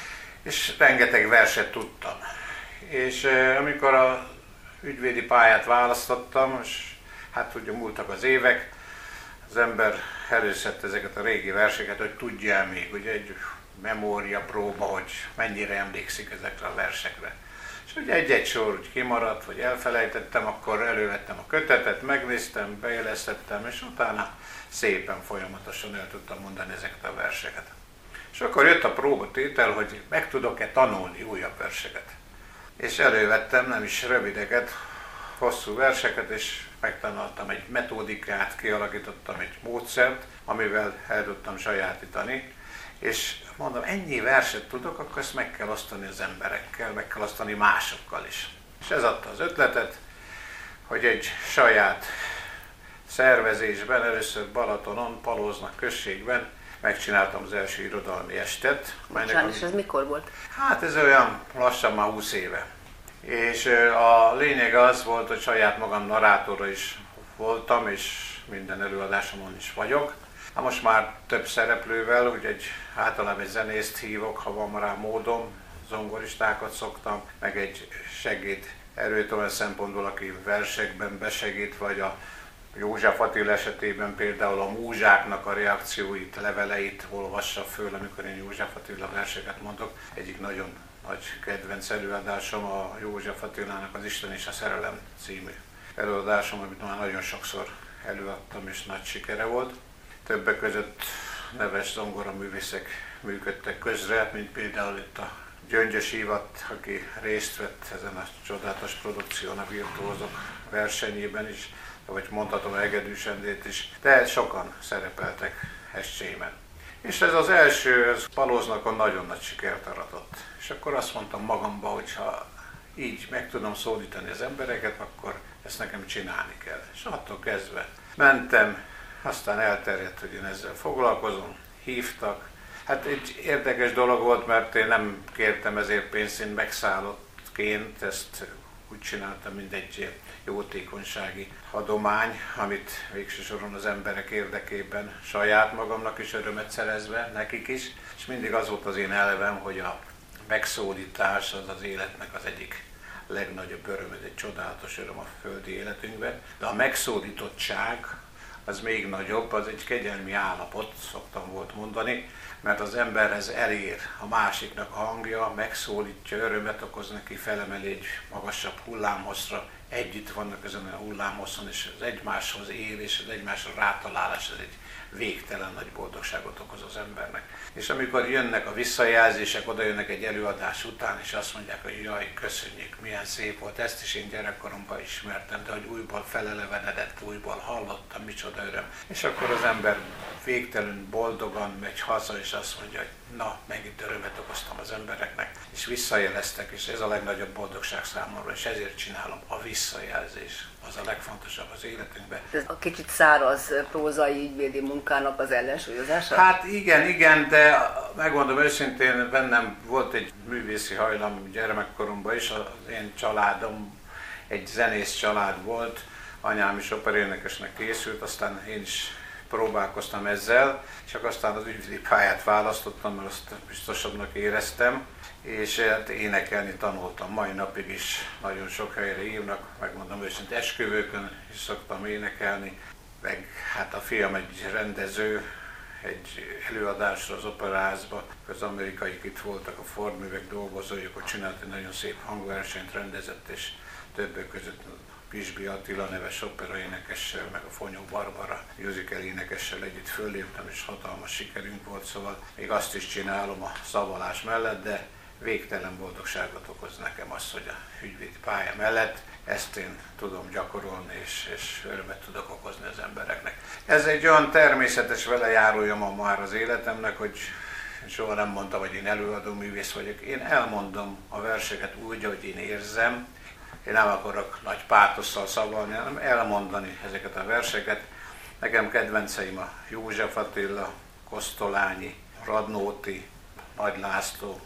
és rengeteg verset tudtam. És eh, amikor a ügyvédi pályát választottam, és hát ugye múltak az évek, az ember előszedte ezeket a régi verseket, hogy tudja még, ugye egy memória próba, hogy mennyire emlékszik ezekre a versekre. És ugye egy-egy sor úgy kimaradt, vagy elfelejtettem, akkor elővettem a kötetet, megnéztem, beélesztettem, és utána szépen folyamatosan el tudtam mondani ezeket a verseket. És akkor jött a próbatétel, hogy meg tudok-e tanulni újabb verseket. És elővettem nem is rövideket, hosszú verseket, és megtanultam egy metódikát, kialakítottam egy módszert, amivel el tudtam sajátítani, és mondom, ennyi verset tudok, akkor ezt meg kell osztani az emberekkel, meg kell osztani másokkal is. És ez adta az ötletet, hogy egy saját szervezésben, először Balatonon, Palóznak községben megcsináltam az első irodalmi estet. Sajnos ez mikor volt? Hát ez olyan lassan már húsz éve. És a lényeg az volt, hogy saját magam narrátora is voltam, és minden előadásomon is vagyok. Hát most már több szereplővel, ugye egy, általában egy zenészt hívok, ha van rá módom, zongoristákat szoktam, meg egy segéd erőt olyan szempontból, aki versekben besegít, vagy a József Attila esetében például a múzsáknak a reakcióit, leveleit olvassa föl, amikor én József Attila verseket mondok. Egyik nagyon nagy kedvenc előadásom a József Attilának az Isten és a szerelem című előadásom, amit már nagyon sokszor előadtam, és nagy sikere volt. Többek között neves zongoraművészek működtek közre, mint például itt a Gyöngyös Ivat, aki részt vett ezen a csodálatos produkción, a virtuózok versenyében is, vagy mondhatom Egedűs Endrét is, de sokan szerepeltek Hescsényben. És ez az első, ez Palóznakon nagyon nagy sikert aratott. És akkor azt mondtam magamba, hogy ha így meg tudom szólítani az embereket, akkor ezt nekem csinálni kell. És attól kezdve mentem, aztán elterjedt, hogy én ezzel foglalkozom, hívtak. Hát egy érdekes dolog volt, mert én nem kértem ezért pénzt, én megszállottként ezt úgy csináltam, mint egy jótékonysági adomány, amit végső soron az emberek érdekében saját magamnak is örömet szerezve, nekik is. És mindig az volt az én elvem, hogy a megszólítás az az életnek az egyik legnagyobb öröm, ez egy csodálatos öröm a földi életünkben. De a megszólítottság az még nagyobb, az egy kegyelmi állapot, szoktam volt mondani, mert az emberhez elér a másiknak a hangja, megszólítja, örömet okoz neki, felemeli egy magasabb hullámhosszra, együtt vannak ezen a hullámhosszon, és az egymáshoz ér, és az egymásra rátalálás, ez egy végtelen nagy boldogságot okoz az embernek. És amikor jönnek a visszajelzések, oda jönnek egy előadás után, és azt mondják, hogy jaj, köszönjük, milyen szép volt, ezt is én gyerekkoromban ismertem, de hogy újból felelevenedett, újból hallottam, micsoda öröm. És akkor az ember végtelenül boldogan megy haza, és azt mondja, hogy na, megint örömet okoztam az embereknek, és visszajeleztek, és ez a legnagyobb boldogság számomra, és ezért csinálom a visszajelzés. Az a legfontosabb az életünkben. Ez a kicsit száraz prózai ügyvédi munkának az ellensúlyozása? Hát igen, igen, de megmondom őszintén, bennem volt egy művészi hajlam gyermekkoromban is, az én családom egy zenész család volt, anyám is operénekesnek készült, aztán én is próbálkoztam ezzel, csak aztán az ügyvédi pályát választottam, mert azt biztosabbnak éreztem, és hát énekelni tanultam, mai napig is nagyon sok helyre hívnak, megmondom őszintén, esküvőkön is szoktam énekelni, meg hát a fiam egy rendező, egy előadásra az operaházba, az amerikaik itt voltak, a Ford művek dolgozói, akkor csinált egy nagyon szép hangversenyt, rendezett, és többek között Pisby Attila neves operaénekessel, meg a Fonyó Barbara musical énekessel együtt fölléptem, és hatalmas sikerünk volt, szóval még azt is csinálom a szavalás mellett, de végtelen boldogságot okoz nekem az, hogy a ügyvédi pálya mellett ezt én tudom gyakorolni, és, és örömet tudok okozni az embereknek. Ez egy olyan természetes velejárója ma már az életemnek, hogy soha nem mondtam, hogy én előadó művész vagyok. Én elmondom a verseket úgy, ahogy én érzem. Én nem akarok nagy pátosszal szavalni, hanem elmondani ezeket a verseket. Nekem kedvenceim a József Attila, Kosztolányi, Radnóti, Nagy László.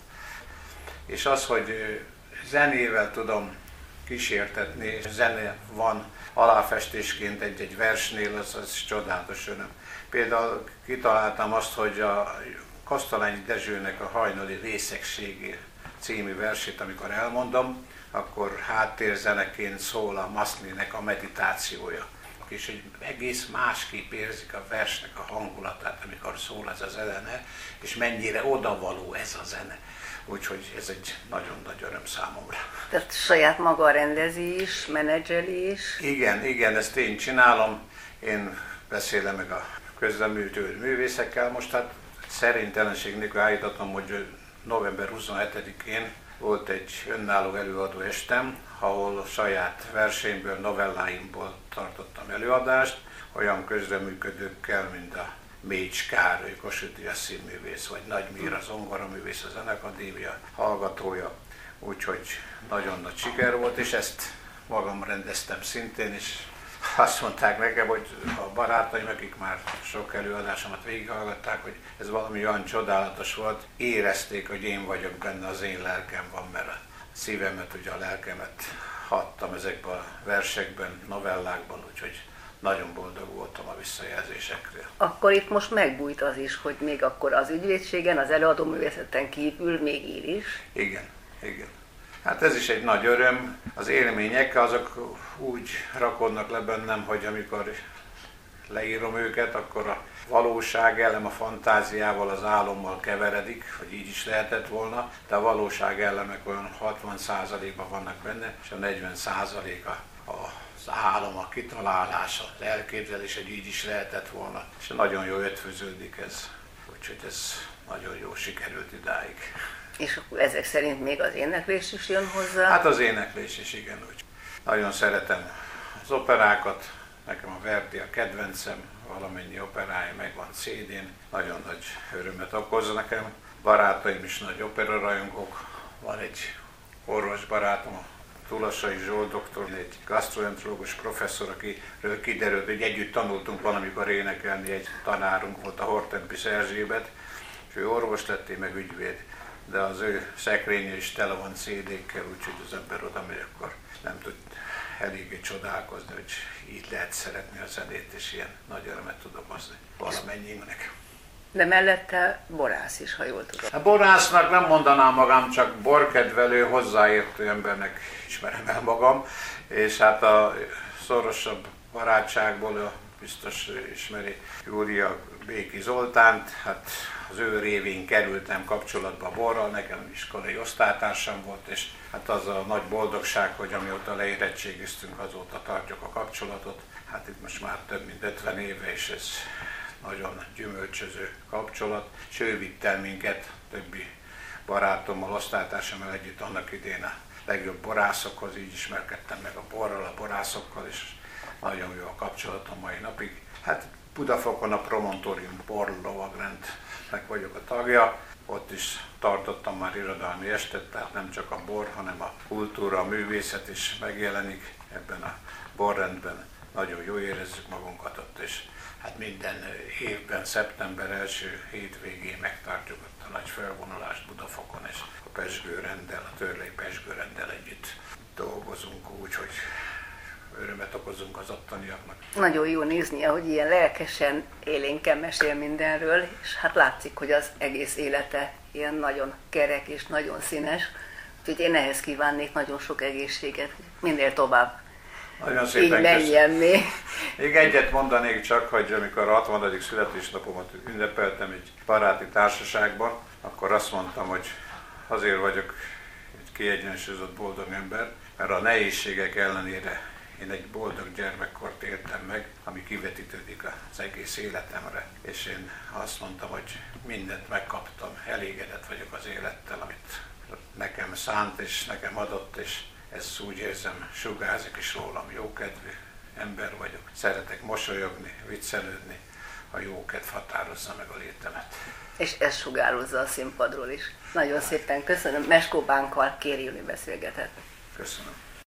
És az, hogy zenével tudom kísértetni, és zene van aláfestésként egy-egy versnél, az, az csodálatos öröm. Például kitaláltam azt, hogy a Kosztolányi Dezsőnek a Hajnali Részegségé című versét, amikor elmondom, akkor háttérzeneként szól a Masznaynek a meditációja. És egy egész másképp érzik a versnek a hangulatát, amikor szól ez a zene, és mennyire odavaló ez a zene. Úgyhogy ez egy nagyon nagy öröm számomra. Tehát saját maga rendezi is, menedzseli is? Igen, igen, ezt én csinálom. Én beszélem meg a közleműtő művészekkel. Most hát szerintelenség nélkül állítatom, hogy november huszonhetedikén volt egy önálló előadó estem, ahol saját verseimből, novelláimból tartottam előadást, olyan közreműködőkkel, mint a Mécs Károly, Kossuth Díjas színművész, vagy Nagy Míra zongoraművész, a Zenekadémia hallgatója. Úgyhogy nagyon nagy siker volt, és ezt magam rendeztem szintén, és azt mondták nekem, hogy a barátaim, akik már sok előadásomat végighallgatták, hogy ez valami olyan csodálatos volt, érezték, hogy én vagyok benne, az én lelkem van, mert a szívemet, ugye a lelkemet hattam ezekben a versekben, novellákban, úgyhogy nagyon boldog voltam a visszajelzésekről. Akkor itt most megbújt az is, hogy még akkor az ügyvédségen, az előadóművészeten kívül még ír is? Igen, igen. Hát ez is egy nagy öröm. Az élmények azok úgy rakodnak le bennem, hogy amikor leírom őket, akkor a valóság elem a fantáziával, az álommal keveredik, hogy így is lehetett volna, de a valóság elemek olyan hatvan százalékban vannak benne, és a negyven százalék az álom, a kitalálás, az elképzelés, hogy így is lehetett volna, és nagyon jól ötvöződik ez, úgyhogy ez nagyon jól sikerült idáig. És akkor ezek szerint még az éneklés is jön hozzá? Hát az éneklés is, igen. Úgy. Nagyon szeretem az operákat, nekem a Verdi a kedvencem, valamennyi operája megvan cé dén, nagyon nagy örömet okoz nekem. Barátaim is nagy operarajongók, van egy orvos barátom, a Tulasai Zsolt doktor, egy gasztroenterológus professzor, akiről kiderült, hogy együtt tanultunk valamikor énekelni, egy tanárunk volt, a Hortempis Erzsébet, és ő orvos lett, én meg ügyvéd, de az ő szekrénye is tele van cé dékkel, úgyhogy az ember oda megy, akkor nem tud eléggé csodálkozni, hogy így lehet szeretni a zenét, és ilyen nagy örömet tud okozni valamennyiünknek. De mellette borász is, ha jól tudom. A borásznak nem mondanám magam, csak borkedvelő, hozzáértő embernek ismerem el magam, és hát a szorosabb barátságból biztos ismeri Júria Béki Zoltánt, hát az ő révén kerültem kapcsolatba a borral, nekem iskolai osztálytársam volt, és hát az a nagy boldogság, hogy amióta leérettségiztünk, azóta tartjuk a kapcsolatot. Hát itt most már több mint ötven éve, és ez nagyon gyümölcsöző kapcsolat, és ő vitt el minket többi barátommal, osztálytársammal együtt annak idén a legjobb borászokhoz, így ismerkedtem meg a borral, a borászokkal, és nagyon jó a kapcsolat a mai napig. Hát Budafokon a Promontorium borlovagrendnek vagyok a tagja, ott is tartottam már irodalmi estet, tehát nem csak a bor, hanem a kultúra, a művészet is megjelenik ebben a borrendben. Nagyon jól érezzük magunkat ott, és hát minden évben, szeptember első hétvégén megtartjuk ott a nagy felvonulást Budafokon, és a Pezsgőrenddel, a Törlei Pezsgőrenddel együtt dolgozunk úgy, hogy örömet okozunk az ottaniaknak. Nagyon jó nézni, ahogy ilyen lelkesen, élénken mesél mindenről, és hát látszik, hogy az egész élete ilyen nagyon kerek és nagyon színes. Úgyhogy én ehhez kívánnék nagyon sok egészséget, minél tovább. Nagyon szépen így menjen még. Még egyet mondanék csak, hogy amikor a hatvanas születésnapomat ünnepeltem egy baráti társaságban, akkor azt mondtam, hogy azért vagyok egy kiegyensúlyozott boldog ember, mert a nehézségek ellenére én egy boldog gyermekkort éltem meg, ami kivetítődik az egész életemre. És én azt mondtam, hogy mindent megkaptam, elégedett vagyok az élettel, amit nekem szánt és nekem adott, és ezt úgy érzem, sugárzik is rólam, jókedvű ember vagyok. Szeretek mosolyogni, viccelődni, a jókedv határozza meg a létemet. És ez sugározza a színpadról is. Nagyon szépen köszönöm. Meskó Bánkkal Kéri Júli beszélgetett. Köszönöm.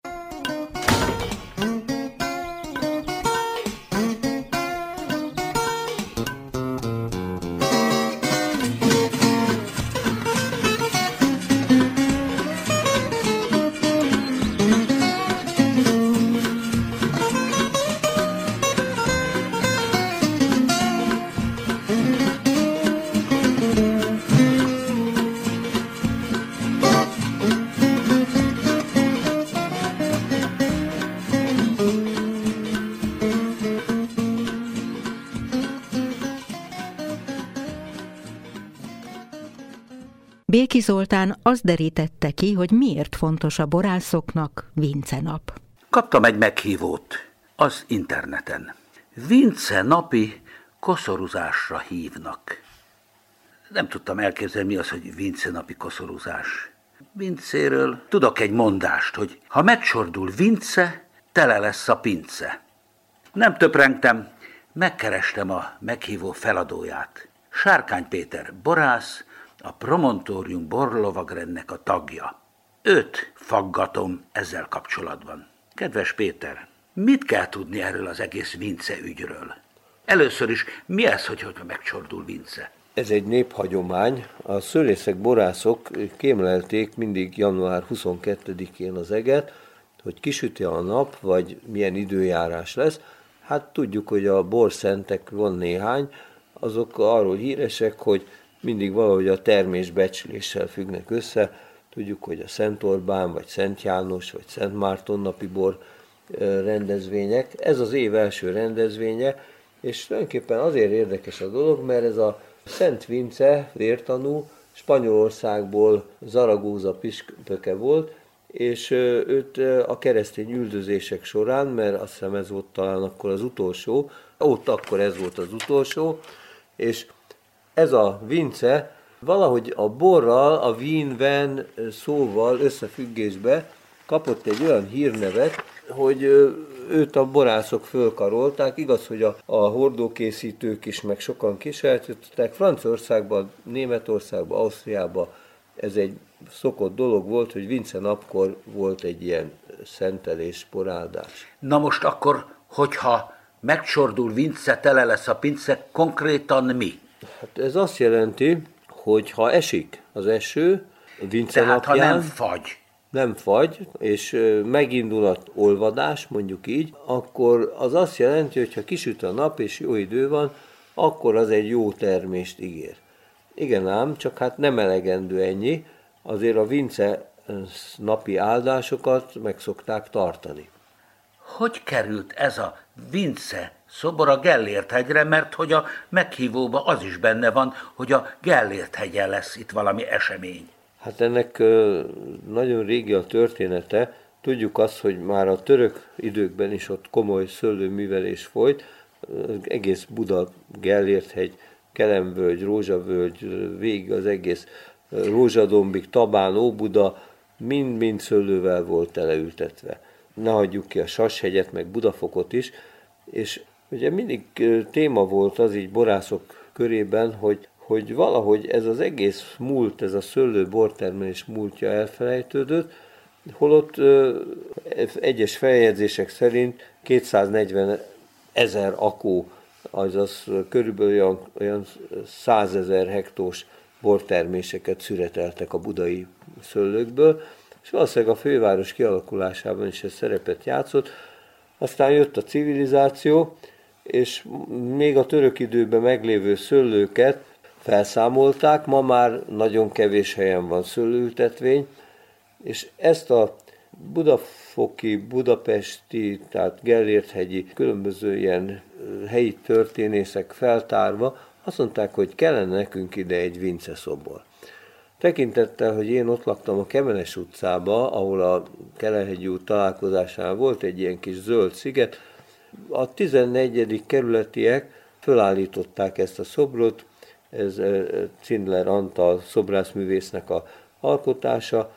Béki Zoltán azt derítette ki, hogy miért fontos a borászoknak Vince nap. Kaptam egy meghívót az interneten. Vince napi koszorúzásra hívnak. Nem tudtam elképzelni, mi az, hogy Vince napi koszorúzás. Vincéről tudok egy mondást, hogy ha megcsordul Vince, tele lesz a pince. Nem töprengtem, megkerestem a meghívó feladóját. Sárkány Péter borász, a Promontorium borlovagrendnek a tagja. Őt faggatom ezzel kapcsolatban. Kedves Péter, mit kell tudni erről az egész Vince ügyről? Először is, mi ez, hogy, hogy megcsordul Vince? Ez egy néphagyomány. A szőlészek, borászok kémlelték mindig január huszonkettedikén az eget, hogy kisüti a nap, vagy milyen időjárás lesz. Hát tudjuk, hogy a borszentek van néhány, azok arról híresek, hogy mindig valahogy a termésbecsléssel függnek össze. Tudjuk, hogy a Szent Orbán, vagy Szent János, vagy Szent Márton napi bor rendezvények. Ez az év első rendezvénye, És tulajdonképpen azért érdekes a dolog, mert ez a Szent Vince vértanú Spanyolországból Zaragóza püspöke volt, és őt a keresztény üldözések során, mert azt hiszem ez volt talán akkor az utolsó, ott akkor ez volt az utolsó, és ez a Vince valahogy a borral, a vín-ven szóval összefüggésbe kapott egy olyan hírnevet, hogy őt a borászok fölkarolták. Igaz, hogy a, a hordókészítők is, meg sokan kísérleteztek. Franciaországban, Németországban, Ausztriában ez egy szokott dolog volt, hogy Vince napkor volt egy ilyen szentelés, poráldás. Na most akkor, hogyha megcsordul Vince, tele lesz a pince, konkrétan mi? Hát ez azt jelenti, hogy ha esik az eső, Vince Tehát napján, ha nem fagy. nem fagy, és megindul az olvadás, mondjuk így, akkor az azt jelenti, hogy ha kisüt a nap és jó idő van, akkor az egy jó termést ígér. Igen ám, csak hát nem elegendő ennyi, azért a Vince napi áldásokat meg szokták tartani. Hogy került ez a Vince szobor a Gellért-hegyre, mert hogy a meghívóban az is benne van, hogy a Gellért-hegyen lesz itt valami esemény. Hát ennek nagyon régi a története. Tudjuk azt, hogy már a török időkben is ott komoly szőlőművelés folyt. Egész Buda, Gellért-hegy, Kelemvölgy, Rózsavölgy, végig az egész Rózsadombig, Tabán, Óbuda, mind-mind szőlővel volt teleültetve. Ne hagyjuk ki a Sashegyet, meg Budafokot is. És ugye mindig téma volt az így borászok körében, hogy hogy valahogy ez az egész múlt, ez a szőlő-bortermelés múltja elfelejtődött, holott ö, egyes feljegyzések szerint kétszáznegyven ezer akó, azaz körülbelül olyan, olyan százezer hektós borterméseket szüreteltek a budai szőlőkből, és valószínűleg a főváros kialakulásában is ez szerepet játszott. Aztán jött a civilizáció, és még a török időben meglévő szőlőket felszámolták, ma már nagyon kevés helyen van szőlőültetvény, és ezt a budafoki, budapesti, tehát Gellért-hegyi különböző ilyen helyi történészek feltárva azt mondták, hogy kellene nekünk ide egy Vince szobor. Tekintettel, hogy én ott laktam a Kemenes utcába, ahol a Kelenhegyi út találkozásánál volt egy ilyen kis zöld sziget, a tizennegyedik kerületiek fölállították ezt a szobrot, ez Cindler Antal szobrászművésznek a alkotása,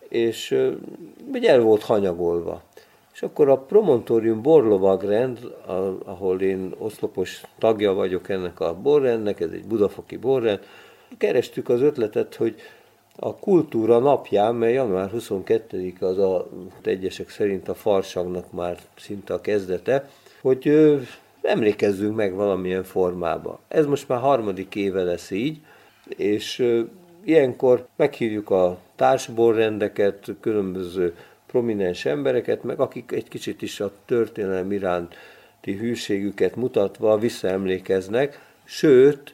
és ugye el volt hanyagolva. És akkor a Promontorium borlovagrend, ahol én oszlopos tagja vagyok ennek a borrendnek, ez egy budafoki borrend, kerestük az ötletet, hogy a kultúra napján, mely január huszonkettedike az a egyesek szerint a farsangnak már szinte a kezdete, hogy emlékezzünk meg valamilyen formában. Ez most már harmadik éve lesz így, és ilyenkor meghívjuk a társborrendeket, különböző prominens embereket, meg akik egy kicsit is a történelem iránti hűségüket mutatva visszaemlékeznek, sőt,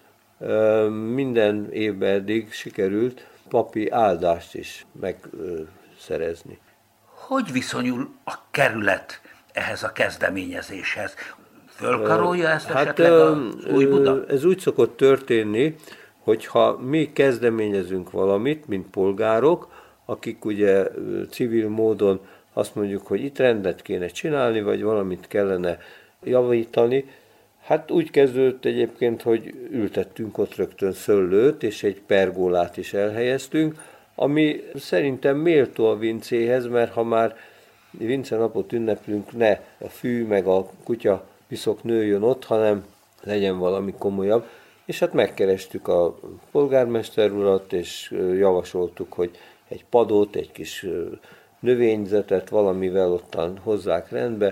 minden évben eddig sikerült papi áldást is megszerezni. Hogy viszonyul a kerület ehhez a kezdeményezéshez? Fölkarolja ezt hát, esetleg az Új Buda? Ez úgy szokott történni, hogyha mi kezdeményezünk valamit, mint polgárok, akik ugye civil módon azt mondjuk, hogy itt rendet kéne csinálni, vagy valamit kellene javítani, hát úgy kezdődött egyébként, hogy ültettünk ott rögtön szőlőt, és egy pergólát is elhelyeztünk, ami szerintem méltó a Vincéhez, mert ha már Vince napot ünneplünk, ne a fű meg a kutya piszok nőjön ott, hanem legyen valami komolyabb. És hát megkerestük a polgármester urat, és javasoltuk, hogy egy padot, egy kis növényzetet valamivel ottan hozzák rendbe,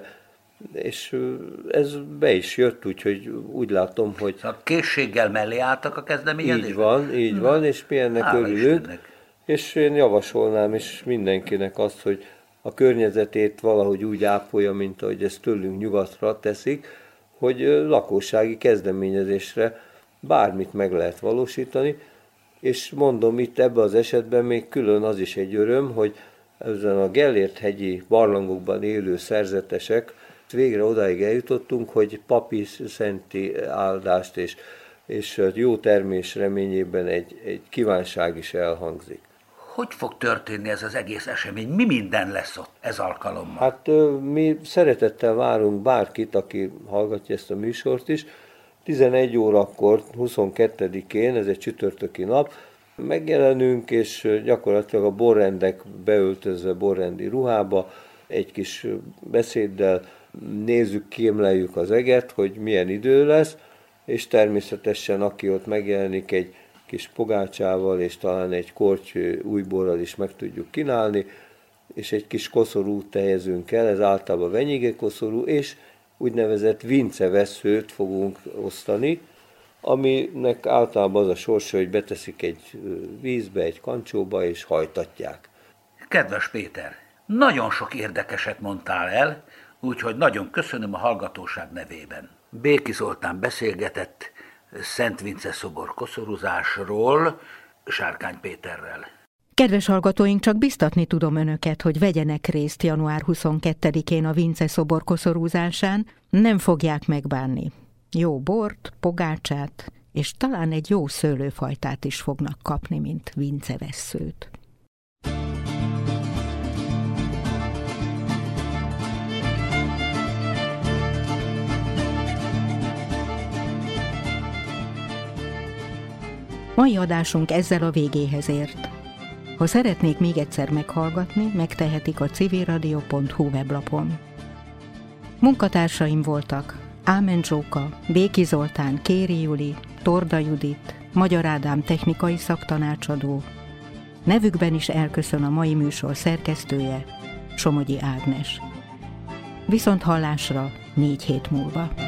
és ez be is jött, úgyhogy úgy látom, hogy... Szóval készséggel mellé álltak a kezdeményezésre? Így van, így van, és mi ennek Hála örülünk. Istennek. És én javasolnám is mindenkinek azt, hogy a környezetét valahogy úgy ápolja, mint ahogy ezt tőlünk nyugatra teszik, hogy lakossági kezdeményezésre bármit meg lehet valósítani, és mondom, itt ebben az esetben még külön az is egy öröm, hogy ezen a Gellért-hegyi barlangokban élő szerzetesek Végre odáig eljutottunk, hogy papi szenti áldást és, és jó termés reményében egy, egy kívánság is elhangzik. Hogy fog történni ez az egész esemény? Mi minden lesz ott ez alkalommal? Hát mi szeretettel várunk bárkit, aki hallgatja ezt a műsort is. tizenegy órakor, huszonkettedikén, ez egy csütörtöki nap, megjelenünk, és gyakorlatilag a borrendek beöltözve borrendi ruhába, egy kis beszéddel nézzük, kémleljük az eget, hogy milyen idő lesz, és természetesen aki ott megjelenik egy kis pogácsával, és talán egy korty új borral is meg tudjuk kínálni, és egy kis koszorút helyezünk el, ez általában venyige koszorú, és úgynevezett vinceveszőt fogunk osztani, aminek általában az a sorsa, hogy beteszik egy vízbe, egy kancsóba, és hajtatják. Kedves Péter, nagyon sok érdekeset mondtál el, úgyhogy nagyon köszönöm a hallgatóság nevében. Béki Zoltán beszélgetett Szent Vince szobor koszorúzásról Sárkány Péterrel. Kedves hallgatóink, csak biztatni tudom önöket, hogy vegyenek részt január huszonkettedikén a Vince szobor koszorúzásán, nem fogják megbánni. Jó bort, pogácsát, és talán egy jó szőlőfajtát is fognak kapni, mint vincevesszőt. Mai adásunk ezzel a végéhez ért. Ha szeretnék még egyszer meghallgatni, megtehetik a civilradio pont hu weblapon. Munkatársaim voltak Ámen Zsóka, Béki Zoltán, Kéri Juli, Torda Judit, Magyar Ádám technikai szaktanácsadó. Nevükben is elköszön a mai műsor szerkesztője, Somogyi Ágnes. Viszont hallásra négy hét múlva.